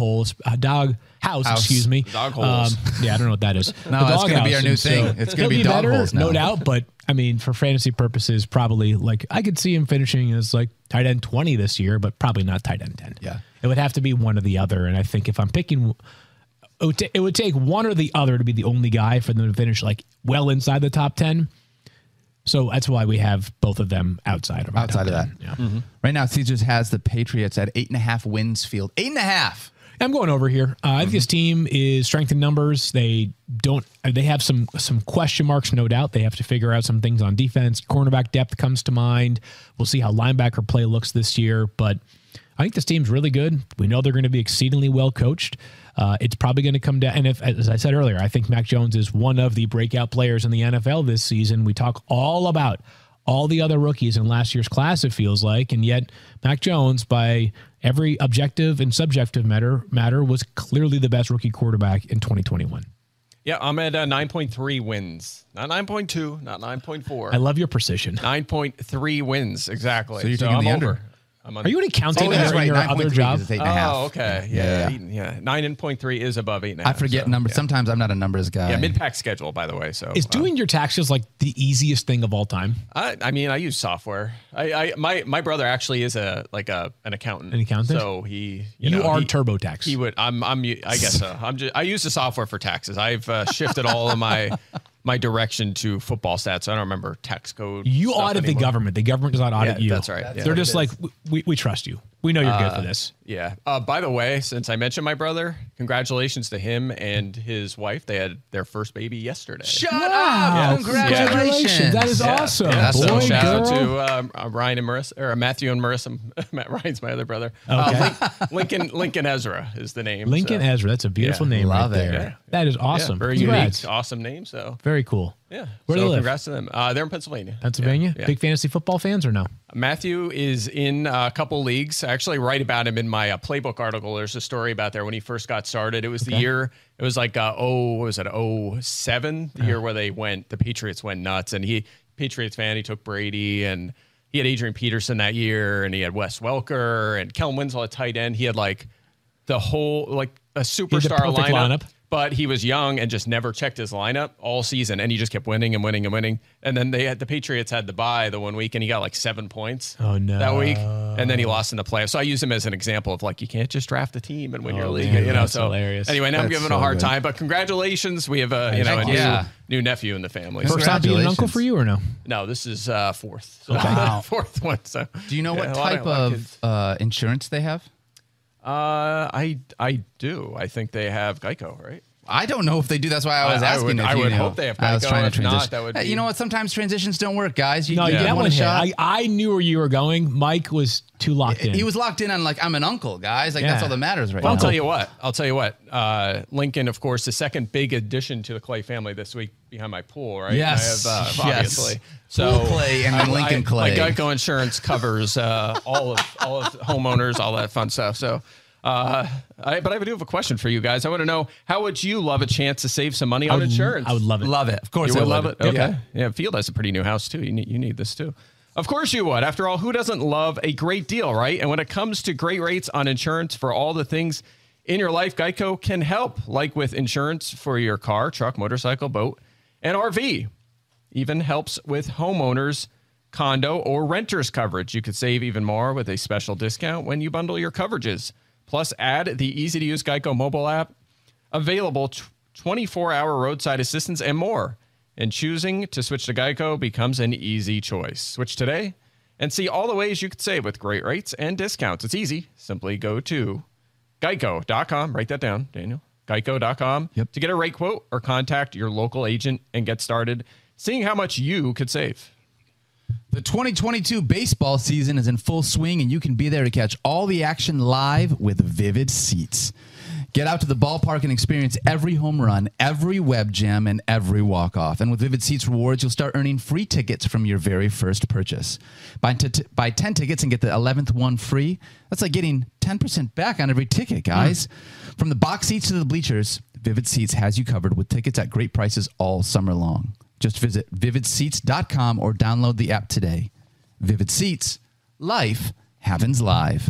house. Excuse me. Dog holes. I don't know what that is. No, that's going to be our new thing. It's going to be dog holes now. No doubt, but I mean, for fantasy purposes, probably like I could see him finishing as like tight end 20 this year, but probably not tight end 10. Yeah. It would have to be one or the other. And I think if I'm picking, it would take one or the other to be the only guy for them to finish like well inside the top 10. So that's why we have both of them outside of that. Yeah. Mm-hmm. Right now, Caesars has the Patriots at 8.5 wins Field. 8.5. I'm going over here. I think this team is strength in numbers. They have some question marks, no doubt. They have to figure out some things on defense. Cornerback depth comes to mind. We'll see how linebacker play looks this year. But I think this team's really good. We know they're going to be exceedingly well coached. It's probably going to come down. And if, as I said earlier, I think Mac Jones is one of the breakout players in the NFL this season. We talk all about all the other rookies in last year's class, it feels like. And yet Mac Jones, by every objective and subjective matter, was clearly the best rookie quarterback in 2021. Yeah, I'm at 9.3 wins. Not 9.2, not 9.4. I love your precision. 9.3 wins, exactly. So you're taking the under. Are you accounting in your other job? Oh, okay. Yeah. 9.3 is above 8.5. I forget numbers. Yeah. Sometimes I'm not a numbers guy. Yeah, mid-pack schedule, by the way. So is doing your taxes like the easiest thing of all time? I mean, I use software. My brother actually is an accountant. An accountant? So he are TurboTax. He would. I guess so. I use the software for taxes. I've shifted all of my direction to football stats. I don't remember tax code. You audit the government. The government does not audit you. That's right. They're just like, we trust you. We know you're good for this. Yeah. By the way, since I mentioned my brother, congratulations to him and his wife. They had their first baby yesterday. Shut up! Yes. Congratulations! That is awesome. Yeah, so Boy, shout out girl. to Ryan and Marissa, or Matthew and Marissa. Matt Ryan's my other brother. Okay. Lincoln Ezra is the name. Lincoln so. Ezra. That's a beautiful name love right it. there. Yeah. That is awesome. Yeah, very Congrats. unique, awesome name. So Very cool. yeah. Where do so they live? congrats to them. They're in Pennsylvania. Pennsylvania? Yeah. Big fantasy football fans or no? Matthew is in a couple leagues. I actually write about him in my playbook article. There's a story about there when he first got started. It was the year, it was like, 07, the year where the Patriots went nuts. And Patriots fan, he took Brady, and he had Adrian Peterson that year, and he had Wes Welker and Kellen Winslow at tight end. He had like the whole, like a superstar perfect lineup. But he was young and just never checked his lineup all season, and he just kept winning and winning and winning. And then the Patriots had the bye the one week, and he got like 7 points that week, and then he lost in the playoffs. So I use him as an example of like you can't just draft a team and win your league, man, you know. that's So hilarious. anyway, now I'm That's giving so a hard good. time, but congratulations, we have a new nephew in the family. First time being an uncle Congratulations. for you or no? No, this is fourth, so Wow. fourth one. So Do you know what a lot type lot kids. of insurance they have? I do. I think they have Geico, right? I don't know if they do. That's why I was I asking. would- if I you would knew. hope they have I was Geico. trying to If not, transition. that would Hey, be- you know what? Sometimes transitions don't work, guys. You No, you get got one one shot. hit. I knew where you were going. Mike was too locked in. He was locked in on like I'm an uncle, guys. Like Yeah. that's all that matters right Well, now. I'll tell you what. Lincoln, of course, the second big addition to the Clay family this week behind my pool, right? Yes. I have, Yes. obviously. Pool Clay and then Lincoln Clay. My Geico insurance covers all of homeowners, all that fun stuff. So, but I do have a question for you guys. I want to know, how would you love a chance to save some money on insurance? I would love it. Love it. Of course, You I would love it? Okay. Yeah. Yeah, Field has a pretty new house, too. You need this, too. Of course you would. After all, who doesn't love a great deal, right? And when it comes to great rates on insurance for all the things in your life, Geico can help, like with insurance for your car, truck, motorcycle, boat, and RV. Even helps with homeowners, condo, or renters coverage. You could save even more with a special discount when you bundle your coverages. Plus, add the easy-to-use Geico mobile app, available 24-hour roadside assistance, and more. And choosing to switch to Geico becomes an easy choice. Switch today and see all the ways you could save with great rates and discounts. It's easy. Simply go to geico.com. Write that down, Daniel. Geico.com to get a rate quote or contact your local agent and get started seeing how much you could save. The 2022 baseball season is in full swing, and you can be there to catch all the action live with Vivid Seats. Get out to the ballpark and experience every home run, every web jam, and every walk-off. And with Vivid Seats Rewards, you'll start earning free tickets from your very first purchase. Buy 10 tickets and get the 11th one free. That's like getting 10% back on every ticket, guys. From the box seats to the bleachers, Vivid Seats has you covered with tickets at great prices all summer long. Just visit vividseats.com or download the app today. Vivid Seats. Life happens live.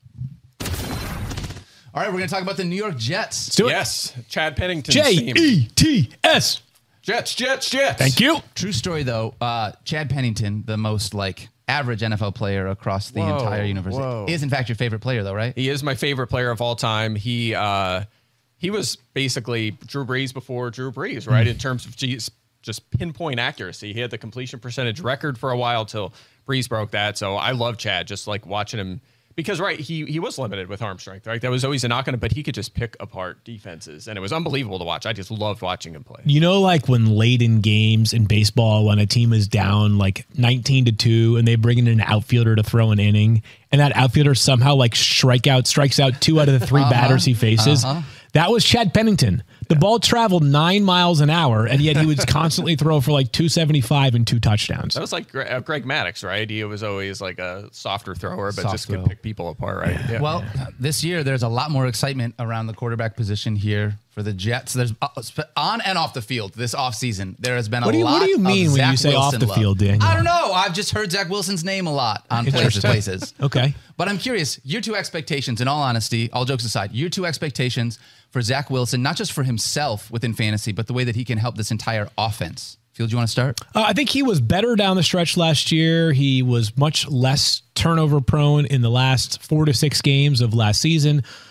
All right, we're going to talk about the New York Jets. Yes, Chad Pennington's team. Jets. Jets. Thank you. True story, though. Chad Pennington, the most average NFL player across the entire universe, is in fact your favorite player, though, right? He is my favorite player of all time. He was basically Drew Brees before Drew Brees, right? In terms of just pinpoint accuracy. He had the completion percentage record for a while till Brees broke that. So I love Chad, just like watching him. Because, right, he was limited with arm strength, right? That was always a knock on him, but he could just pick apart defenses, and it was unbelievable to watch. I just loved watching him play. You know, like when late in games in baseball, when a team is down like 19-2 and they bring in an outfielder to throw an inning, and that outfielder somehow strikes out 2 out of the 3 batters he faces. That was Chad Pennington. The ball traveled 9 miles an hour, and yet he would constantly throw for 275 and 2 touchdowns. That was like Greg Maddux, right? He was always like a softer thrower, but just could pick people apart, right? Yeah. Well, this year there's a lot more excitement around the quarterback position here for the Jets. There's on and off the field this offseason. There has been a lot. What do you mean of when Zach you say Wilson off the love. field, Daniel? I don't know. I've just heard Zach Wilson's name a lot on places. Okay. But I'm curious, your 2 expectations, in all honesty, all jokes aside, your 2 expectations for Zach Wilson, not just for himself within fantasy, but the way that he can help this entire offense. Field, you want to start? I think he was better down the stretch last year. He was much less turnover prone in the last 4 to 6 games of last season.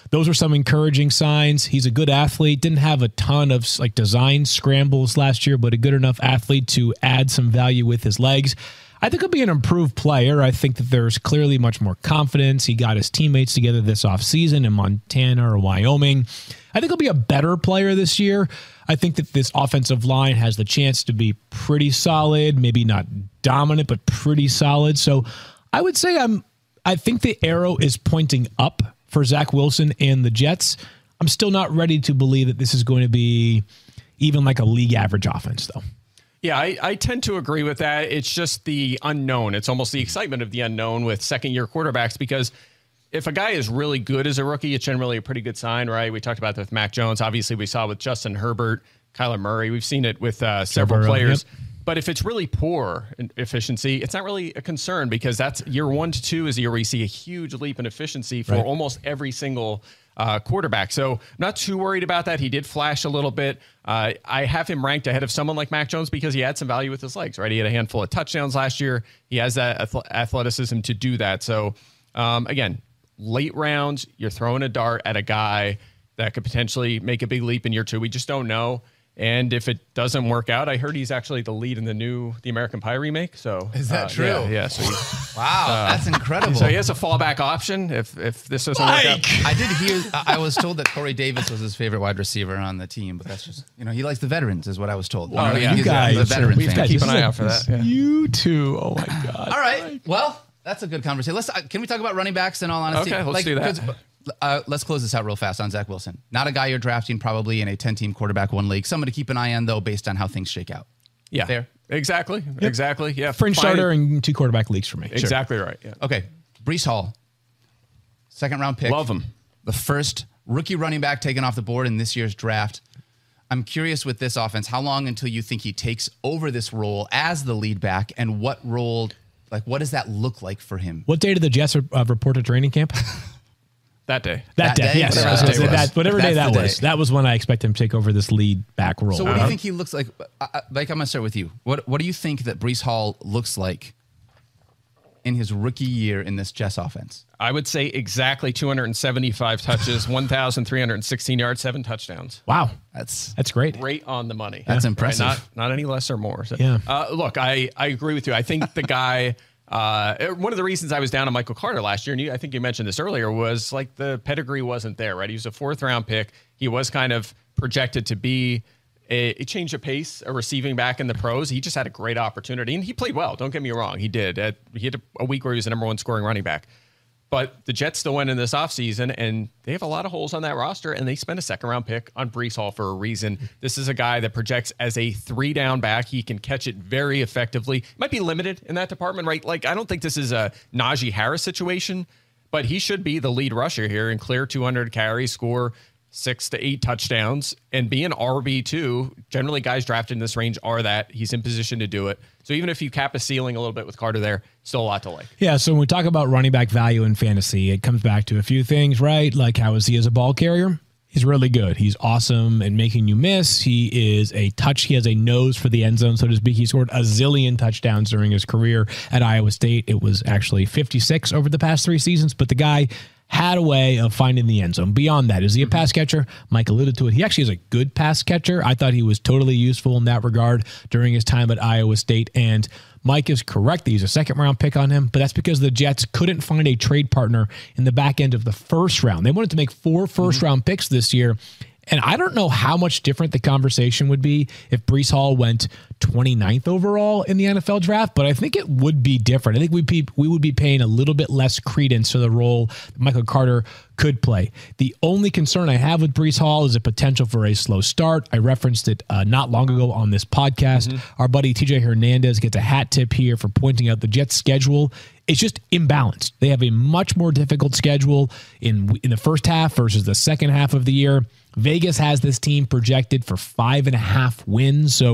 those are some encouraging signs. He's a good athlete. Didn't have a ton of like design scrambles last year, but a good enough athlete to add some value with his legs. I think he'll be an improved player. I think that there's clearly much more confidence. He got his teammates together this offseason in Montana or Wyoming. I think he'll be a better player this year. I think that this offensive line has the chance to be pretty solid, maybe not dominant, but pretty solid. So I would say I think the arrow is pointing up for Zach Wilson and the Jets. I'm still not ready to believe that this is going to be even like a league average offense, though. Yeah, I tend to agree with that. It's just the unknown. It's almost the excitement of the unknown with second-year quarterbacks, because if a guy is really good as a rookie, it's generally a pretty good sign, right? We talked about that with Mac Jones. Obviously, we saw with Justin Herbert, Kyler Murray. We've seen it with several players. Yep. But if it's really poor in efficiency, it's not really a concern, because that's year 1 to 2 is the year where you see a huge leap in efficiency for almost every single quarterback. So I'm not too worried about that. He did flash a little bit. I have him ranked ahead of someone like Mac Jones because he had some value with his legs, right? He had a handful of touchdowns last year. He has that athleticism to do that. So again, late rounds, you're throwing a dart at a guy that could potentially make a big leap in year 2. We just don't know. And if it doesn't work out, I heard he's actually the lead in the American Pie remake. So is that true? Yeah. So wow, that's incredible. So he has a fallback option if this doesn't work out. I did hear. I was told that Corey Davis was his favorite wide receiver on the team, but that's just he likes the veterans, is what I was told. You guys, the veteran we've got to keep an eye out for that. Yeah. You too. Oh my God. All right. Well, that's a good conversation. Can we talk about running backs in all honesty? Okay, let's do that. Let's close this out real fast on Zach Wilson. Not a guy you're drafting probably in a 10-team quarterback one league. Someone to keep an eye on, though, based on how things shake out. Yeah. Fair? Exactly. Yep. Exactly. Yeah. Fringe starter in 2 quarterback leagues for me. Exactly right. Yeah. Okay. Breece Hall, second-round pick. Love him. The first rookie running back taken off the board in this year's draft. I'm curious with this offense, how long until you think he takes over this role as the lead back, and what role, what does that look like for him? What day did the Jets report to training camp? That day. That day, yes. Whatever day that was. That was when I expect him to take over this lead back role. So what do you think he looks like? I'm going to start with you. What do you think that Breece Hall looks like in his rookie year in this Jets offense? I would say exactly 275 touches, 1,316 yards, 7 touchdowns. Wow. That's great. Right on the money. That's impressive. Right? Not any less or more. So, yeah. Look, I agree with you. I think the guy... one of the reasons I was down on Michael Carter last year, and I think you mentioned this earlier, was the pedigree wasn't there, right? He was a 4th-round pick. He was kind of projected to be a change of pace, a receiving back in the pros. He just had a great opportunity, and he played well. Don't get me wrong. He did. He had a week where he was the number 1 scoring running back. But the Jets still went in this offseason, and they have a lot of holes on that roster, and they spent a 2nd-round pick on Breece Hall for a reason. This is a guy that projects as a 3-down back. He can catch it very effectively. Might be limited in that department, right? I don't think this is a Najee Harris situation, but he should be the lead rusher here and clear 200 carries, score 6 to 8 touchdowns, and be an RB2. Generally, guys drafted in this range are that. He's in position to do it. So even if you cap a ceiling a little bit with Carter there, still a lot to like. Yeah, so when we talk about running back value in fantasy, it comes back to a few things, right? Like, how is he as a ball carrier? He's really good. He's awesome at making you miss. He has a nose for the end zone, so to speak. He scored a zillion touchdowns during his career at Iowa State. It was actually 56 over the past 3 seasons, but the guy had a way of finding the end zone. Beyond that, is he a pass catcher? Mike alluded to it. He actually is a good pass catcher. I thought he was totally useful in that regard during his time at Iowa State. And Mike is correct that he's a 2nd-round pick on him, but that's because the Jets couldn't find a trade partner in the back end of the 1st round. They wanted to make 4 first-round picks this year. And I don't know how much different the conversation would be if Breece Hall went 29th overall in the NFL draft, but I think it would be different. I think we would be paying a little bit less credence to the role that Michael Carter could play. The only concern I have with Breece Hall is a potential for a slow start. I referenced it not long ago on this podcast. Our buddy TJ Hernandez gets a hat tip here for pointing out the Jets' schedule. It's just imbalanced. They have a much more difficult schedule in the first half versus the second half of the year. Vegas has this team projected for 5.5 wins. So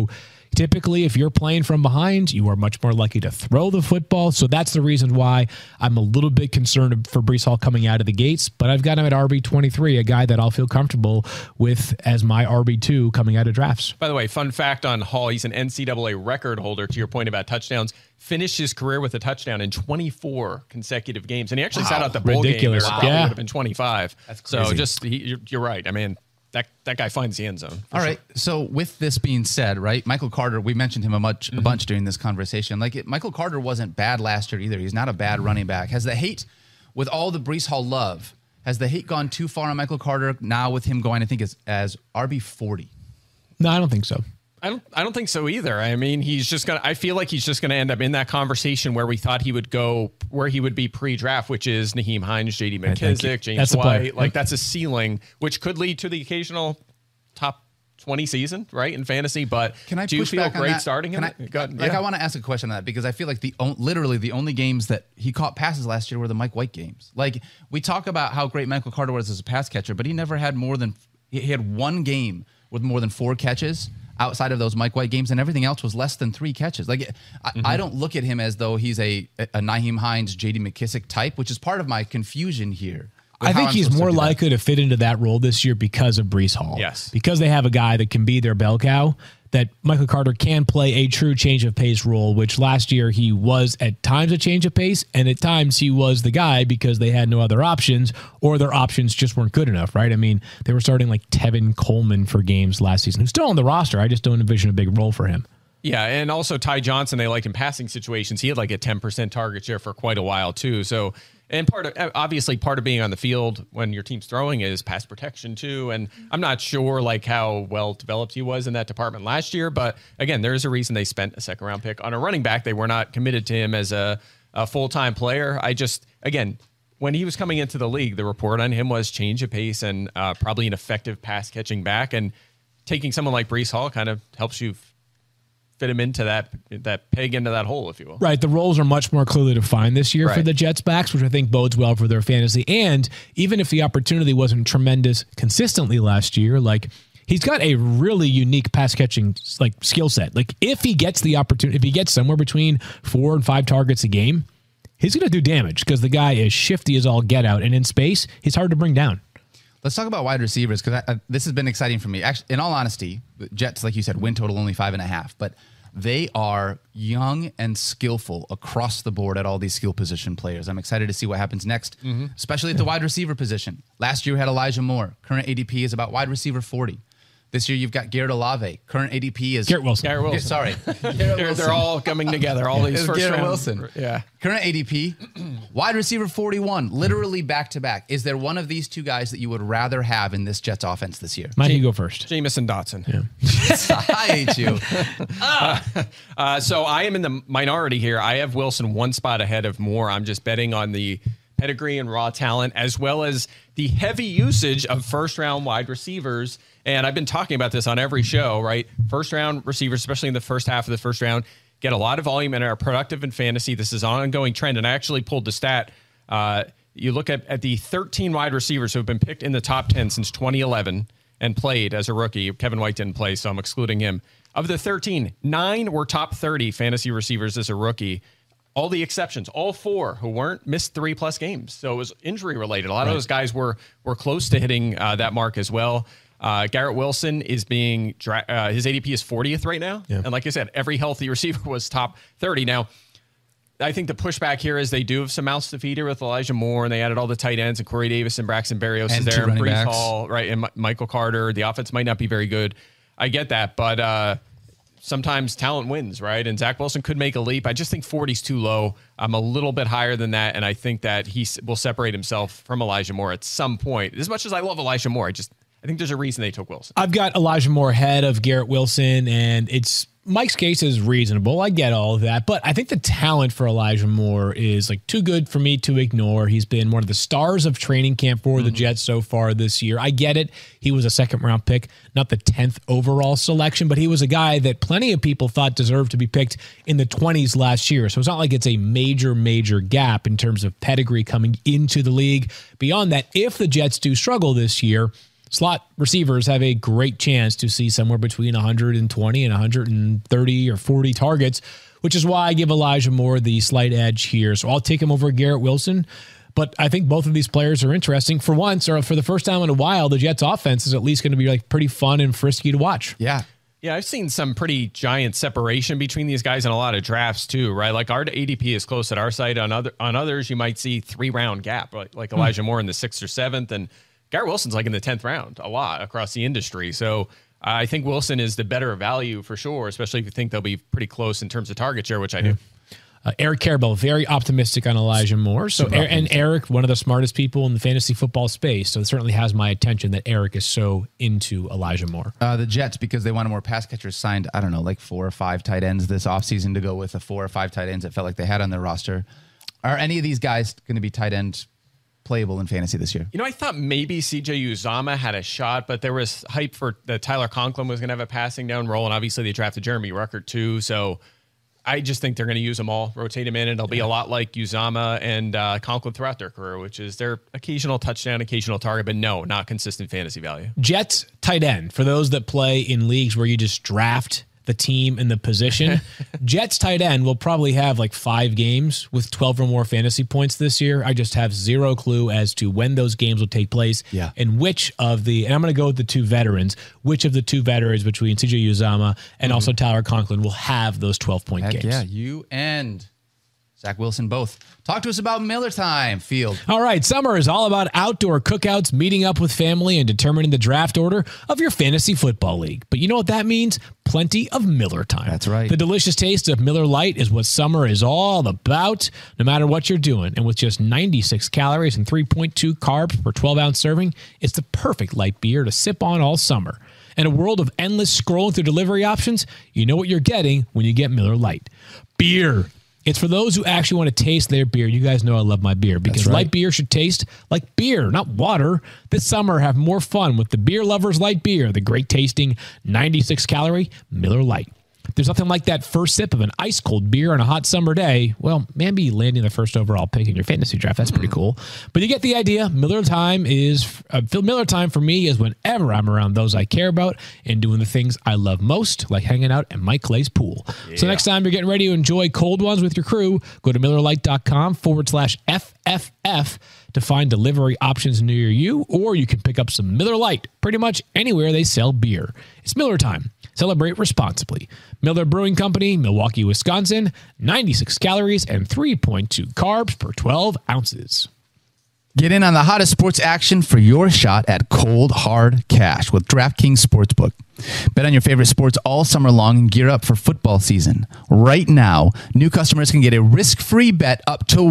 Typically, if you're playing from behind, you are much more likely to throw the football. So that's the reason why I'm a little bit concerned for Breece Hall coming out of the gates. But I've got him at RB23, a guy that I'll feel comfortable with as my RB2 coming out of drafts. By the way, fun fact on Hall, he's an NCAA record holder, to your point about touchdowns. Finished his career with a touchdown in 24 consecutive games. And he actually sat out the bowl game. Where it probably would have been 25. That's crazy. So you're right. I mean, that guy finds the end zone. All right. So with this being said, right, Michael Carter, we mentioned him a bunch during this conversation. Michael Carter wasn't bad last year either. He's not a bad running back. Has the hate, with all the Breece Hall love, has the hate gone too far on Michael Carter now with him going, I think, as RB40? No, I don't think so. I don't think so either. I mean, I feel like he's just gonna end up in that conversation where we thought he would go, where he would be pre-draft, which is Nyheim Hines, J.D. McKissic, James White. That's a ceiling, which could lead to the occasional top 20 season, right, in fantasy. But can I do you feel great starting him? I want to ask a question on that, because I feel like literally the only games that he caught passes last year were the Mike White games. Like, we talk about how great Michael Carter was as a pass catcher, but he never had he had one game with more than 4 catches outside of those Mike White games, and everything else was less than 3 catches. I don't look at him as though he's a Nyheim Hines, J.D. McKissic type, which is part of my confusion here. I think he's more likely to fit into that role this year because of Breece Hall. Yes. Because they have a guy that can be their bell cow, that Michael Carter can play a true change of pace role, which last year he was at times a change of pace, and at times he was the guy because they had no other options, or their options just weren't good enough, right? I mean, they were starting like Tevin Coleman for games last season, who's still on the roster. I just don't envision a big role for him. Yeah, and also Ty Johnson, they like in passing situations. He had like a 10% target share for quite a while too. So, and part of being on the field when your team's throwing is pass protection too. And I'm not sure like how well developed he was in that department last year, but again, there's a reason they spent a 2nd round pick on a running back. They were not committed to him as a full-time player. When he was coming into the league, the report on him was change of pace and probably an effective pass catching back. And taking someone like Breece Hall kind of helps you fit him into that peg into that hole, if you will. Right. The roles are much more clearly defined this year for the Jets backs, which I think bodes well for their fantasy. And even if the opportunity wasn't tremendous consistently last year, like, he's got a really unique pass catching skill set. Like, if he gets the opportunity, if he gets somewhere between 4 and 5 targets a game, he's going to do damage because the guy is shifty as all get out, and in space, he's hard to bring down. Let's talk about wide receivers, because this has been exciting for me. Actually, in all honesty, Jets, like you said, win total only 5.5, but they are young and skillful across the board at all these skill position players. I'm excited to see what happens next, especially at the wide receiver position. Last year we had Elijah Moore. Current ADP is about wide receiver 40. This year you've got Garrett Olave. Current ADP is Garrett Wilson. Sorry. They're all coming together. All these first Garrett round. Wilson. Yeah. Current ADP, wide receiver 41, literally back to back. Is there one of these two guys that you would rather have in this Jets offense this year? Might you go first? Jamison Dotson. Yeah. I hate you. So I am in the minority here. I have Wilson one spot ahead of Moore. I'm just betting on the pedigree and raw talent, as well as the heavy usage of first-round wide receivers. And I've been talking about this on every show, right? First-round receivers, especially in the first half of the first round, get a lot of volume and are productive in fantasy. This is an ongoing trend, and I actually pulled the stat. You look at the 13 wide receivers who have been picked in the top 10 since 2011 and played as a rookie. Kevin White didn't play, so I'm excluding him. Of the 13, 9 were top 30 fantasy receivers as a rookie. All the exceptions, all 4 who weren't, missed 3+ games. So it was injury related. A lot of those guys were close to hitting that mark as well. Garrett Wilson is being his ADP is 40th right now. Yeah. And like I said, every healthy receiver was top 30. Now, I think the pushback here is they do have some mouths to feed here with Elijah Moore, and they added all the tight ends, and Corey Davis and Braxton Berrios is there, and Breece Hall, right, and Michael Carter. The offense might not be very good. I get that, but sometimes talent wins, right? And Zach Wilson could make a leap. I just think 40's too low. I'm a little bit higher than that, and I think that he will separate himself from Elijah Moore at some point. As much as I love Elijah Moore, I think there's a reason they took Wilson. I've got Elijah Moore ahead of Garrett Wilson, and Mike's case is reasonable. I get all of that, but I think the talent for Elijah Moore is too good for me to ignore. He's been one of the stars of training camp for the Jets so far this year. I get it. He was a 2nd round pick, not the 10th overall selection, but he was a guy that plenty of people thought deserved to be picked in the 20s last year. So it's not like it's a major gap in terms of pedigree coming into the league. Beyond that, if the Jets do struggle this year, slot receivers have a great chance to see somewhere between 120 and 130 or 40 targets, which is why I give Elijah Moore the slight edge here. So I'll take him over Garrett Wilson. But I think both of these players are interesting. For once, or for the first time in a while, the Jets offense is at least going to be like pretty fun and frisky to watch. Yeah. Yeah, I've seen some pretty giant separation between these guys in a lot of drafts too, right? Like our ADP is close at our site. On others, you might see 3-round gap, like Elijah Moore in the 6th or 7th, and Garrett Wilson's like in the 10th round a lot across the industry. So I think Wilson is the better value for sure, especially if you think they'll be pretty close in terms of target share, which I do. Eric Carabell, very optimistic on Elijah Moore. So, and Eric, one of the smartest people in the fantasy football space. So it certainly has my attention that Eric is so into Elijah Moore. The Jets, because they wanted more pass catchers, signed, I don't know, like 4 or 5 tight ends this offseason to go with the 4 or 5 tight ends it felt like they had on their roster. Are any of these guys going to be tight end playable in fantasy this year? You know, I thought maybe CJ Uzomah had a shot, but there was hype for that Tyler Conklin was going to have a passing down role, and obviously they drafted Jeremy Ruckert too, so I just think they're going to use them all, rotate them in, and it'll be a lot like Uzomah and Conklin throughout their career, which is their occasional touchdown, occasional target, but no, not consistent fantasy value. Jets tight end, for those that play in leagues where you just draft the team and the position, Jets tight end will probably have like 5 games with 12 or more fantasy points this year. I just have zero clue as to when those games will take place and which of the, and I'm going to go with the 2 veterans, which of the 2 veterans between CJ Uzomah and also Tyler Conklin will have those 12-point games. Yeah, you and Zach Wilson both. Talk to us about Miller Time, Field. All right, summer is all about outdoor cookouts, meeting up with family, and determining the draft order of your fantasy football league. But you know what that means? Plenty of Miller Time. That's right. The delicious taste of Miller Lite is what summer is all about, no matter what you're doing. And with just 96 calories and 3.2 carbs per 12-ounce serving, it's the perfect light beer to sip on all summer. In a world of endless scrolling through delivery options, you know what you're getting when you get Miller Lite. Beer. It's for those who actually want to taste their beer. You guys know I love my beer because light beer should taste like beer, not water. This summer, have more fun with the Beer Lovers Light Beer, the great tasting 96-calorie Miller Lite. There's nothing like that first sip of an ice-cold beer on a hot summer day. Well, maybe landing the first overall pick in your fantasy draft. That's pretty cool. But you get the idea. Miller Time for me is whenever I'm around those I care about and doing the things I love most, like hanging out at Mike Clay's pool. Yeah. So next time you're getting ready to enjoy cold ones with your crew, go to MillerLite.com/FFF to find delivery options near you, or you can pick up some Miller Lite pretty much anywhere they sell beer. It's Miller Time. Celebrate responsibly. Miller Brewing Company, Milwaukee, Wisconsin, 96 calories and 3.2 carbs per 12 ounces. Get in on the hottest sports action for your shot at cold, hard cash with DraftKings Sportsbook. Bet on your favorite sports all summer long and gear up for football season. Right now, new customers can get a risk-free bet up to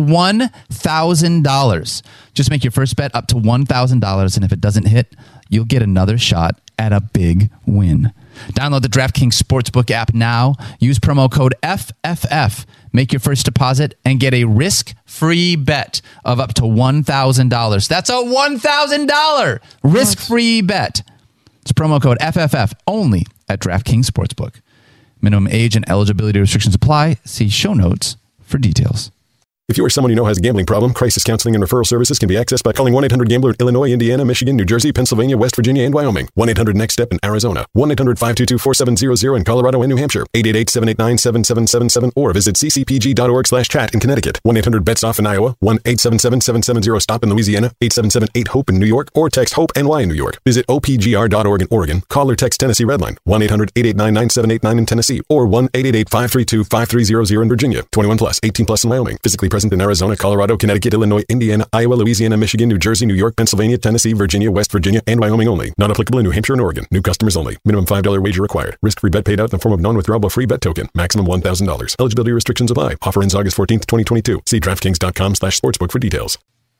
$1,000. Just make your first bet up to $1,000, and if it doesn't hit, you'll get another shot at a big win. Download the DraftKings Sportsbook app now. Use promo code FFF. Make your first deposit and get a risk-free bet of up to $1,000. That's a $1,000 risk-free bet. It's promo code FFF only at DraftKings Sportsbook. Minimum age and eligibility restrictions apply. See show notes for details. If you or someone you know has a gambling problem, crisis counseling and referral services can be accessed by calling 1-800-GAMBLER in Illinois, Indiana, Michigan, New Jersey, Pennsylvania, West Virginia, and Wyoming. 1-800-NEXT-STEP in Arizona. 1-800-522-4700 in Colorado and New Hampshire. 888-789-7777 or visit ccpg.org/chat in Connecticut. 1-800-BETS-OFF in Iowa. 1-877-770-STOP in Louisiana. 877-8-HOPE in New York or text HOPE-NY in New York. Visit opgr.org in Oregon. Call or text Tennessee Redline 1-800-889-9789 in Tennessee or 1-888-532-5300 in Virginia. 21 plus, 18 plus in Wyoming. Physically present in Arizona, Colorado, Connecticut, Illinois, Indiana, Iowa, Louisiana, Michigan, New Jersey, New York, Pennsylvania, Tennessee, Virginia, West Virginia, and Wyoming only. Not applicable in New Hampshire and Oregon. New customers only. Minimum $5 wager required. Risk-free bet paid out in the form of non-withdrawable free bet token. Maximum $1,000. Eligibility restrictions apply. Offer ends August 14th, 2022. See DraftKings.com/sportsbook for details.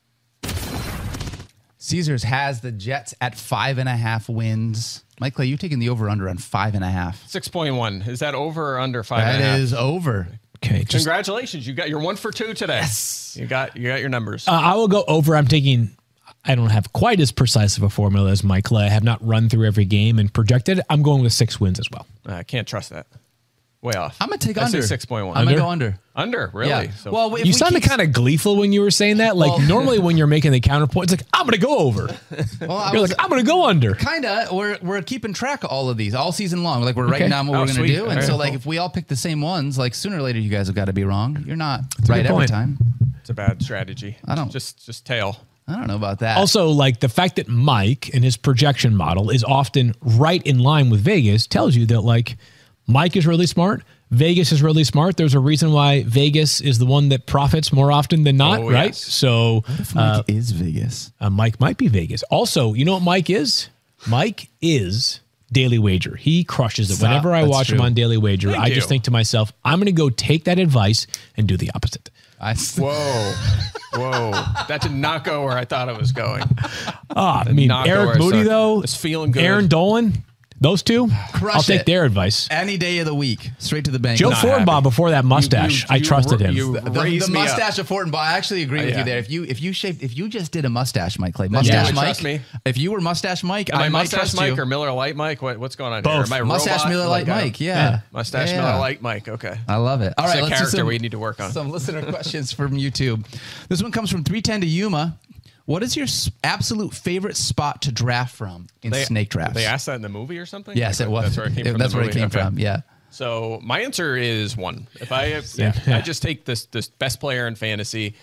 Caesars has the Jets at 5.5 wins. Mike Clay, you taking the over-under on 5.5. 6.1. Is that over or under 5.5? That is over. Okay, congratulations! You're 1 for 2 today. Yes, you got your numbers. I will go over. I don't have quite as precise of a formula as Mike. I have not run through every game and projected. I'm going with 6 wins as well. I can't trust that. way off. I'm going to take I under. say 6.1. I'm going to go under. Under, really? Yeah. So, Well, if You we sounded keep- kind of gleeful when you were saying that. Like normally when you're making the counterpoint, it's like, I'm going to go over. You're like, I'm going to go under. Kind of. We're keeping track of all of these all season long. Like we're writing down what we're going to sweet. do. And All so right, like cool. if we all pick the same ones, like sooner or later you guys have got to be wrong. You're not a right good every point. time. it's a bad strategy. I don't- Just tail. I don't know about that. Also, like the fact that Mike and his projection model is often right in line with Vegas tells you that like Mike is really smart. Vegas is really smart. There's a reason why Vegas is the one that profits more often than not, Oh, right? yes. So Mike is Vegas. Mike might be Vegas. Also, you know what Mike is? Mike is Daily Wager. He crushes it. Whenever I That's watch him true. on Daily Wager, Thank I just you. think to myself, I'm going to go take that advice and do the opposite. Whoa. That did not go where I thought it was going. I mean, not go where Eric I Moody, started. though, It's feeling good. Aaron Dolan, those two, Crush I'll take it. their advice. Any day of the week, straight to the bank. Joe Not Fortenbaugh happy. before that mustache, I trusted him. You The raised me up. mustache of Fortenbaugh, I actually agree with yeah. you there. If you just did a mustache, Mike Clay, you mustache would Mike. trust me? If you were mustache Mike, Am I might Mustache trust Mike you. or Miller Lite Mike? What's going on Both. here? Am I a Mustache robot? Miller Lite Like, Mike, yeah. Mustache Yeah. Miller Lite Mike. Okay. I love it. All right, a let's do character some- we need to work on. Some listener questions from YouTube. This one comes from 310 to Yuma. What is your absolute favorite spot to draft from in snake drafts? They asked that in the movie or something? Yes, it was. That's where it came from. That's the where it movie? came Okay. from. Yeah. So my answer is 1. If I I just take this best player in fantasy.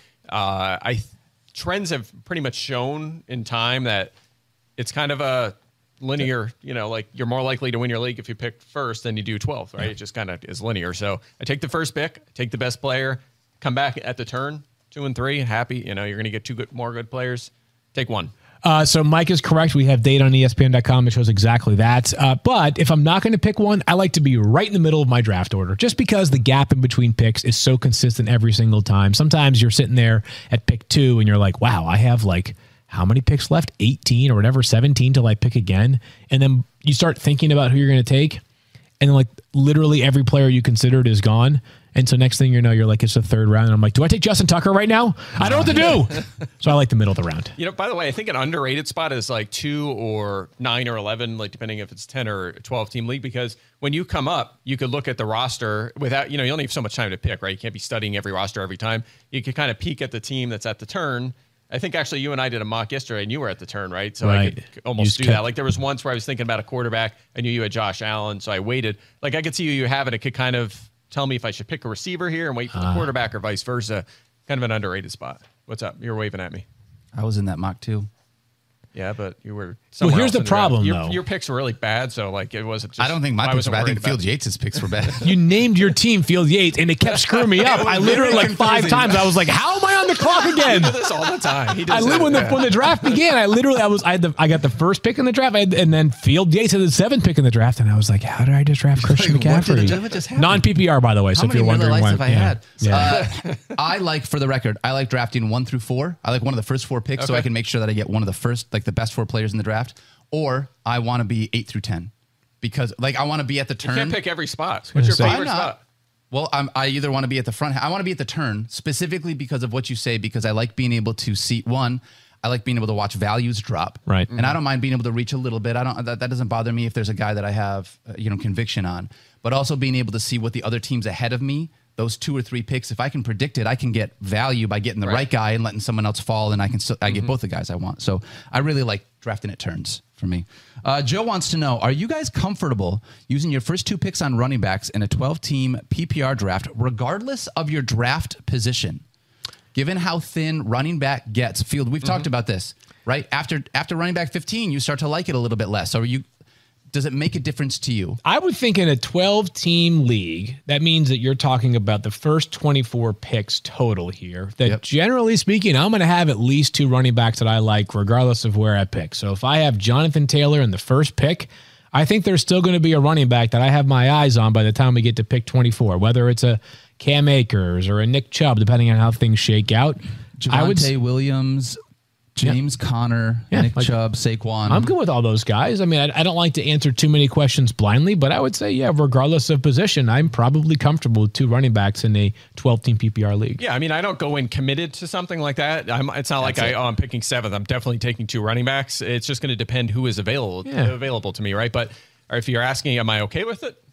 Trends have pretty much shown in time that it's kind of a linear, like you're more likely to win your league if you pick first than you do 12th, right? It just kind of is linear. So I take the first pick, take the best player, come back at the turn, 2 and 3, happy. You're going to get more good players. Take 1. So Mike is correct. We have data on ESPN.com that shows exactly that. But if I'm not going to pick one, I like to be right in the middle of my draft order just because the gap in between picks is so consistent every single time. Sometimes you're sitting there at pick 2 and you're like, wow, I have like how many picks left? 18 or whatever, 17 till I pick again. And then you start thinking about who you're going to take. And then like literally every player you considered is gone. And so next thing you know, you're like, it's the 3rd round. And I'm like, do I take Justin Tucker right now? I don't know what to do. So I like the middle of the round. By the way, I think an underrated spot is like 2 or 9 or 11, like depending if it's 10 or 12 team league, because when you come up, you could look at the roster without, you only have so much time to pick, right? You can't be studying every roster every time. You could kind of peek at the team that's at the turn. I think actually you and I did a mock yesterday and you were at the turn, right? So I could almost do that. Like there was once where I was thinking about a quarterback. I knew you had Josh Allen, so I waited. Like I could see you have it. It could kind of tell me if I should pick a receiver here and wait for the quarterback or vice versa. Kind of an underrated spot. What's up? You're waving at me. I was in that mock too. Yeah, but you were somewhere here's else the in draft. problem, though. Your picks were really bad, so like it wasn't just I don't think my picks were bad. I think Fields Yates' picks were bad. You named your team Field Yates, and it kept screwing me up. I literally like 5 times. I was like, "How am I on the clock again?" He does this all the time. He I does when the draft began, I got the first pick in the draft, and then Field Yates had the 7th pick in the draft, and I was like, "How did I just draft Christian Like, what McCaffrey?" just happened? Non PPR, by the way. So How if you're many Miller wondering Lights why, have I had? Yeah. I like, for the record, I like drafting 1 through 4. I like one of the first 4 picks so Okay. I can make sure that I get one of the first, like the best 4 players in the draft. Or I want to be 8 through 10 because like I want to be at the turn. You can't pick every spot. What's your Why favorite not? spot? Well, I either want to be at the front. I want to be at the turn specifically because of what you say, because I like being able to see one. I like being able to watch values drop. Right. And I don't mind being able to reach a little bit. That doesn't bother me if there's a guy that I have, conviction on, but also being able to see what the other teams ahead of me, those 2 or 3 picks, if I can predict it, I can get value by getting the right guy and letting someone else fall. And I get both the guys I want. So I really like drafting at turns for me. Joe wants to know, are you guys comfortable using your first 2 picks on running backs in a 12-team PPR draft, regardless of your draft position? Given how thin running back gets, Field, we've talked about this, right? After running back 15, you start to like it a little bit less. So does it make a difference to you? I would think in a 12-team league, that means that you're talking about the first 24 picks total here. That generally speaking, I'm going to have at least 2 running backs that I like, regardless of where I pick. So if I have Jonathan Taylor in the first pick, I think there's still going to be a running back that I have my eyes on by the time we get to pick 24, whether it's a Cam Akers or a Nick Chubb, depending on how things shake out. Javonte Williams, James Conner, Nick Chubb, Saquon. I'm good with all those guys. I mean, I don't like to answer too many questions blindly, but I would say, regardless of position, I'm probably comfortable with 2 running backs in a 12-team PPR league. Yeah, I mean, I don't go in committed to something like that. It's not like I'm picking 7th. I'm definitely taking 2 running backs. It's just going to depend who is available to me, right? But if you're asking, am I okay with it?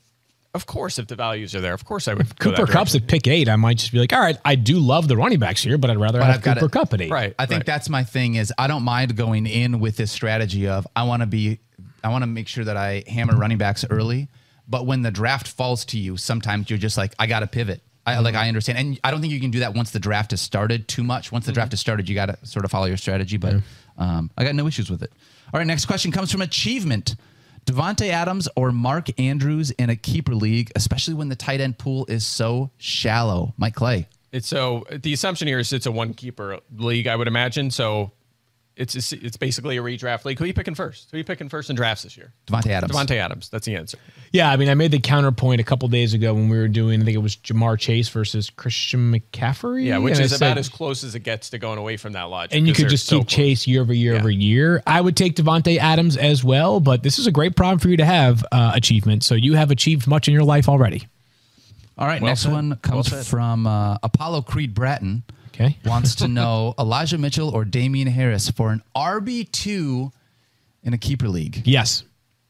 Of course, if the values are there, of course I would. Cooper Kupp's at pick 8. I might just be like, all right, I do love the running backs here, but I'd rather have Cooper Kupp at 8. Right. I think that's my thing is I don't mind going in with this strategy of I want to make sure that I hammer running backs early, but when the draft falls to you, sometimes you're just like, I got to pivot. I understand. And I don't think you can do that once the draft has started too much. Once the draft has started, you got to sort of follow your strategy, but I got no issues with it. All right, next question comes from Achievement. Devontae Adams or Mark Andrews in a keeper league, especially when the tight end pool is so shallow. Mike Clay. So the assumption here is it's a one keeper league, I would imagine. So it's basically a redraft league. Who are you picking first? Who are you picking first in drafts this year? Devontae Adams. Devontae Adams. That's the answer. Yeah, I mean, I made the counterpoint a couple days ago when we were doing, I think it was Jamar Chase versus Christian McCaffrey. Yeah, which is about as close as it gets to going away from that logic. And you could just keep Chase year over year over year. I would take Devontae Adams as well, but this is a great problem for you to have, Achievement. So you have achieved much in your life already. All right, next one comes from Apollo Creed Bratton. Okay. Wants to know Elijah Mitchell or Damian Harris for an RB2 in a keeper league. Yes.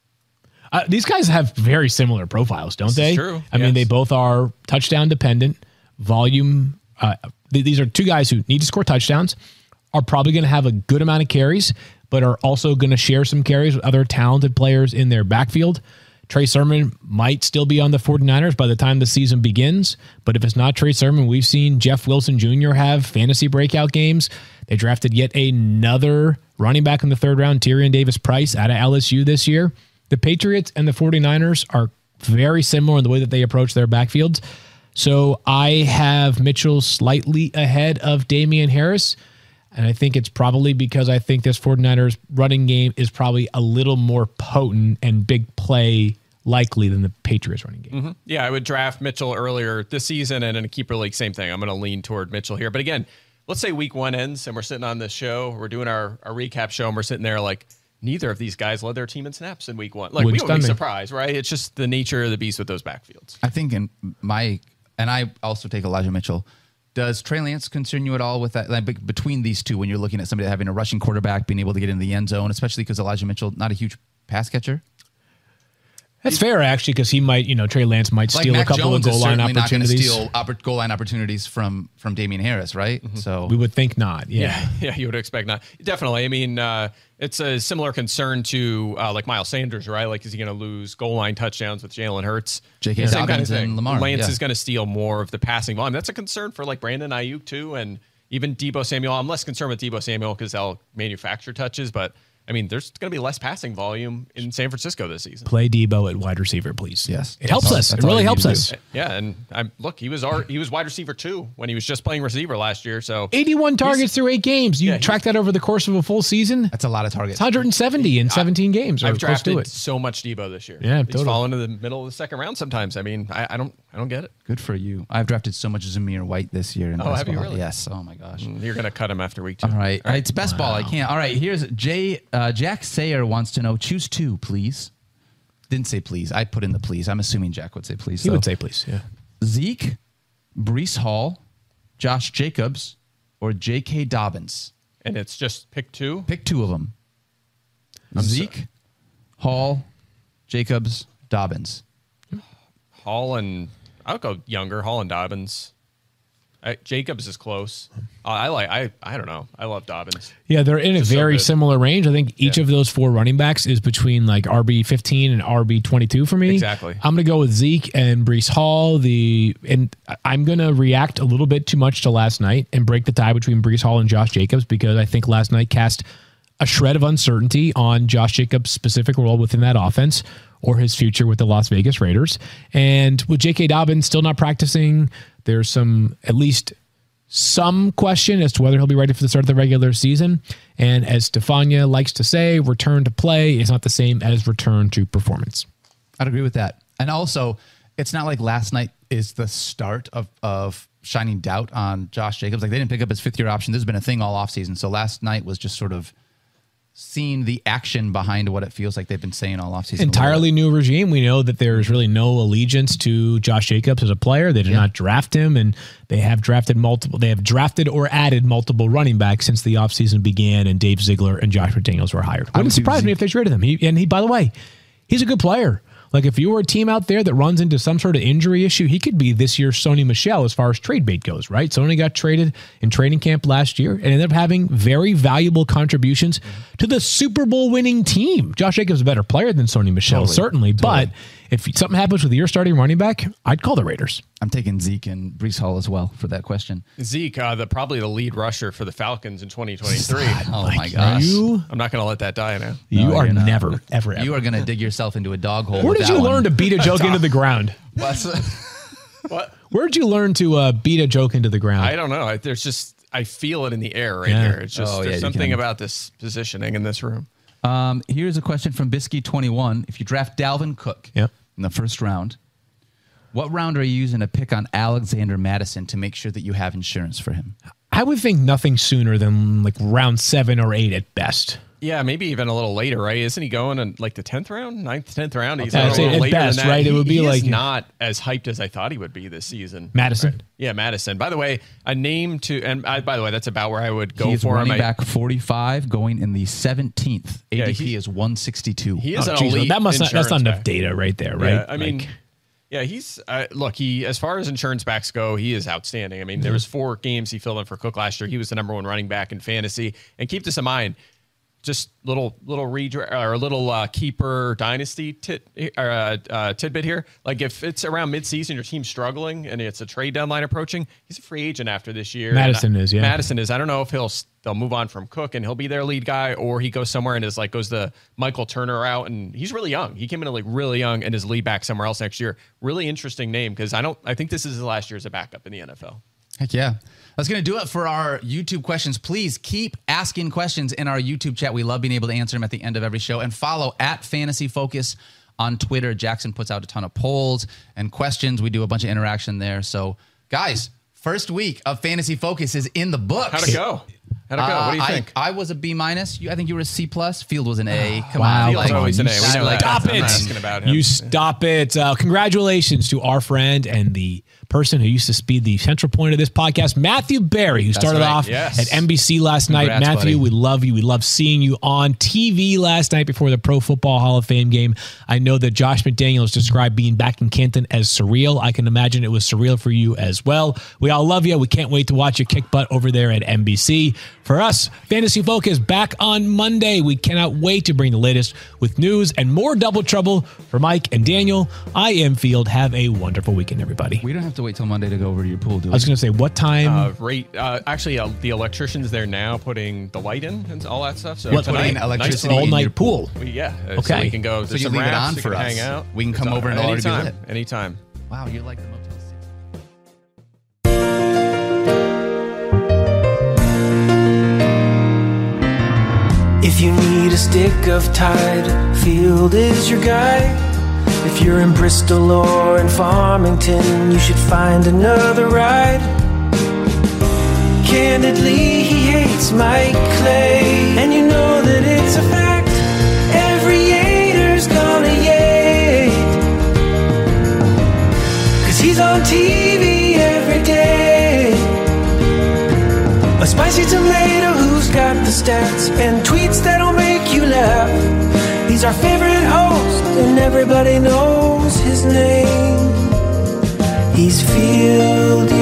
These guys have very similar profiles, don't they? True. I mean, they both are touchdown dependent, volume. These are two guys who need to score touchdowns, are probably going to have a good amount of carries, but are also going to share some carries with other talented players in their backfield. Trey Sermon might still be on the 49ers by the time the season begins, but if it's not Trey Sermon, we've seen Jeff Wilson Jr. have fantasy breakout games. They drafted yet another running back in the third round, Tyrion Davis-Price, out of LSU this year. The Patriots and the 49ers are very similar in the way that they approach their backfields. So I have Mitchell slightly ahead of Damian Harris, and I think it's probably because I think this 49ers running game is probably a little more potent and big play likely than the Patriots running game. Mm-hmm. Yeah, I would draft Mitchell earlier this season, and in a keeper league, same thing. I'm going to lean toward Mitchell here. But again, let's say week 1 ends and we're sitting on this show, we're doing our recap show, and we're sitting there like, neither of these guys led their team in snaps in week 1. Like, we wouldn't be surprised, right? It's just the nature of the beast with those backfields. I think and I also take Elijah Mitchell. Does Trey Lance concern you at all with that? Like, between these two, when you're looking at somebody having a rushing quarterback, being able to get in the end zone, especially because Elijah Mitchell, not a huge pass catcher? That's fair, actually, because he might, Trey Lance might steal a couple of goal line opportunities. Not steal goal line opportunities from Damian Harris, right? Mm-hmm. So we would think not. Yeah, you would expect not. Definitely. I mean, it's a similar concern to like Miles Sanders, right? Like, is he going to lose goal line touchdowns with Jalen Hurts? J.K. Dobbins and Lamar. Lance is going to steal more of the passing volume. That's a concern for like Brandon Ayuk too, and even Deebo Samuel. I'm less concerned with Deebo Samuel because they'll manufacture touches, but I mean, there's going to be less passing volume in San Francisco this season. Play Deebo at wide receiver, please. Yes, it helps us. It really helps us. Yeah, and look, he was wide receiver 2 when he was just playing receiver last year. So 81 targets through 8 games. You track that over the course of a full season. That's a lot of targets. It's 170 in 17 games. I've drafted so much Deebo this year. Yeah, he's fallen into the middle of the second round sometimes. I mean, I don't get it. Good for you. I've drafted so much Zamir White this year. In have you really? Yes. Oh my gosh. You're gonna cut him after week 2. All right. It's best ball. I can't. All right. Here's Jack Sayer wants to know. Choose 2, please. Didn't say please. I put in the please. I'm assuming Jack would say please. He would say please. Yeah. Zeke, Breece Hall, Josh Jacobs, or J.K. Dobbins. And it's just pick 2. Pick 2 of them. Zeke, Hall, Jacobs, Dobbins. Hall and I'll go younger. Hall and Dobbins. Jacobs is close. I don't know. I love Dobbins. Yeah, they're in a very similar range. I think each of those 4 running backs is between like RB15 and RB22 for me. Exactly. I'm going to go with Zeke and Breece Hall. And I'm going to react a little bit too much to last night and break the tie between Breece Hall and Josh Jacobs because I think last night cast a shred of uncertainty on Josh Jacobs' specific role within that offense or his future with the Las Vegas Raiders. And with J.K. Dobbins still not practicing, there's at least some question as to whether he'll be ready for the start of the regular season. And as Stefania likes to say, return to play is not the same as return to performance. I'd agree with that. And also, it's not like last night is the start of shining doubt on Josh Jacobs. Like, they didn't pick up his 5th-year option. This has been a thing all offseason. So last night was just sort of seeing the action behind what it feels like they've been saying all offseason. Entirely new regime. We know that there's really no allegiance to Josh Jacobs as a player. They did not draft him, and they have drafted or added multiple running backs since the offseason began and Dave Ziegler and Josh McDaniels were hired. Wouldn't surprise me if they traded him. He, by the way, he's a good player. Like if you were a team out there that runs into some sort of injury issue, he could be this year's Sony Michel as far as trade bait goes, right? Sony got traded in training camp last year and ended up having very valuable contributions to the Super Bowl winning team. Josh Jacobs is a better player than Sony Michel, certainly. But if something happens with your starting running back, I'd call the Raiders. I'm taking Zeke and Breece Hall as well for that question. Zeke, probably the lead rusher for the Falcons in 2023. Oh my gosh. I'm not not going to let that die now. You are never, ever. You are going to dig yourself into a dog hole. Where did you learn to beat a joke into the ground? What? Where did you learn to beat a joke into the ground? I don't know. There's just, I feel it in the air right here. It's just, there's something about this positioning in this room. Here's a question from Bisky21. If you draft Dalvin Cook in the first round, what round are you using to pick on Alexander Mattison to make sure that you have insurance for him? I would think nothing sooner than like round 7 or 8 at best. Yeah, maybe even a little later, right? Isn't he going in like the 10th round, 9th, 10th round? He's a little later best, than that. Right? It would be like not as hyped as I thought he would be this season. Madison, right? Yeah, Madison. By the way, a name to, and by the way, that's about where I would go He's for him. Running back 45, going in the 17th. ADP is 162. He is an elite. That's not enough data right there, right? Yeah, I mean. Yeah, he's look. He, as far as insurance backs go, he is outstanding. I mean, there was 4 games he filled in for Cook last year. He was the #1 running back in fantasy. And keep this in mind, just little keeper dynasty tidbit here. Like if it's around midseason, your team's struggling and it's a trade deadline approaching, he's a free agent after this year. Madison is. I don't know if they'll move on from Cook and he'll be their lead guy, or he goes somewhere and goes the Michael Turner route. And he's really young. He came in really young and is lead back somewhere else next year. Really interesting name because I think this is his last year as a backup in the NFL. Heck yeah. That's going to do it for our YouTube questions. Please keep asking questions in our YouTube chat. We love being able to answer them at the end of every show. And follow @FantasyFocus on Twitter. Jackson puts out a ton of polls and questions. We do a bunch of interaction there. So, guys, first week of Fantasy Focus is in the books. How'd it go? What do you think? I was a B-. I think you were a C+. Field was an A. Come on. Field's always an A. Stop it. I'm not asking about him. You stop it. Congratulations to our friend and the person who used to be the central point of this podcast, Matthew Berry, who started off at NBC last night. Matthew, buddy. We love you. We love seeing you on TV last night before the Pro Football Hall of Fame game. I know that Josh McDaniels described being back in Canton as surreal. I can imagine it was surreal for you as well. We all love you. We can't wait to watch you kick butt over there at NBC. For us, Fantasy Focus back on Monday. We cannot wait to bring the latest with news and more Double Trouble for Mike and Daniel. I am Field. Have a wonderful weekend, everybody. We don't have to wait till Monday to go over to your pool, do we? I was going to say, what time? Actually, the electrician's there now putting the light in and all that stuff. So putting electricity all night pool. Okay. So we can go. So you leave it on for us. Hang out. We can come over and already be lit. Anytime. Wow, you're like the Motel 6. If you need a stick of Tide, Field is your guy. If you're in Bristol or in Farmington, you should find another ride. Candidly, he hates Mike Clay, and you know that it's a fact. Every Yater's gonna yate, 'cause he's on TV every day. A spicy tomato who's got the stats and tweets that'll make you laugh. He's our favorite host and everybody knows his name. He's Field.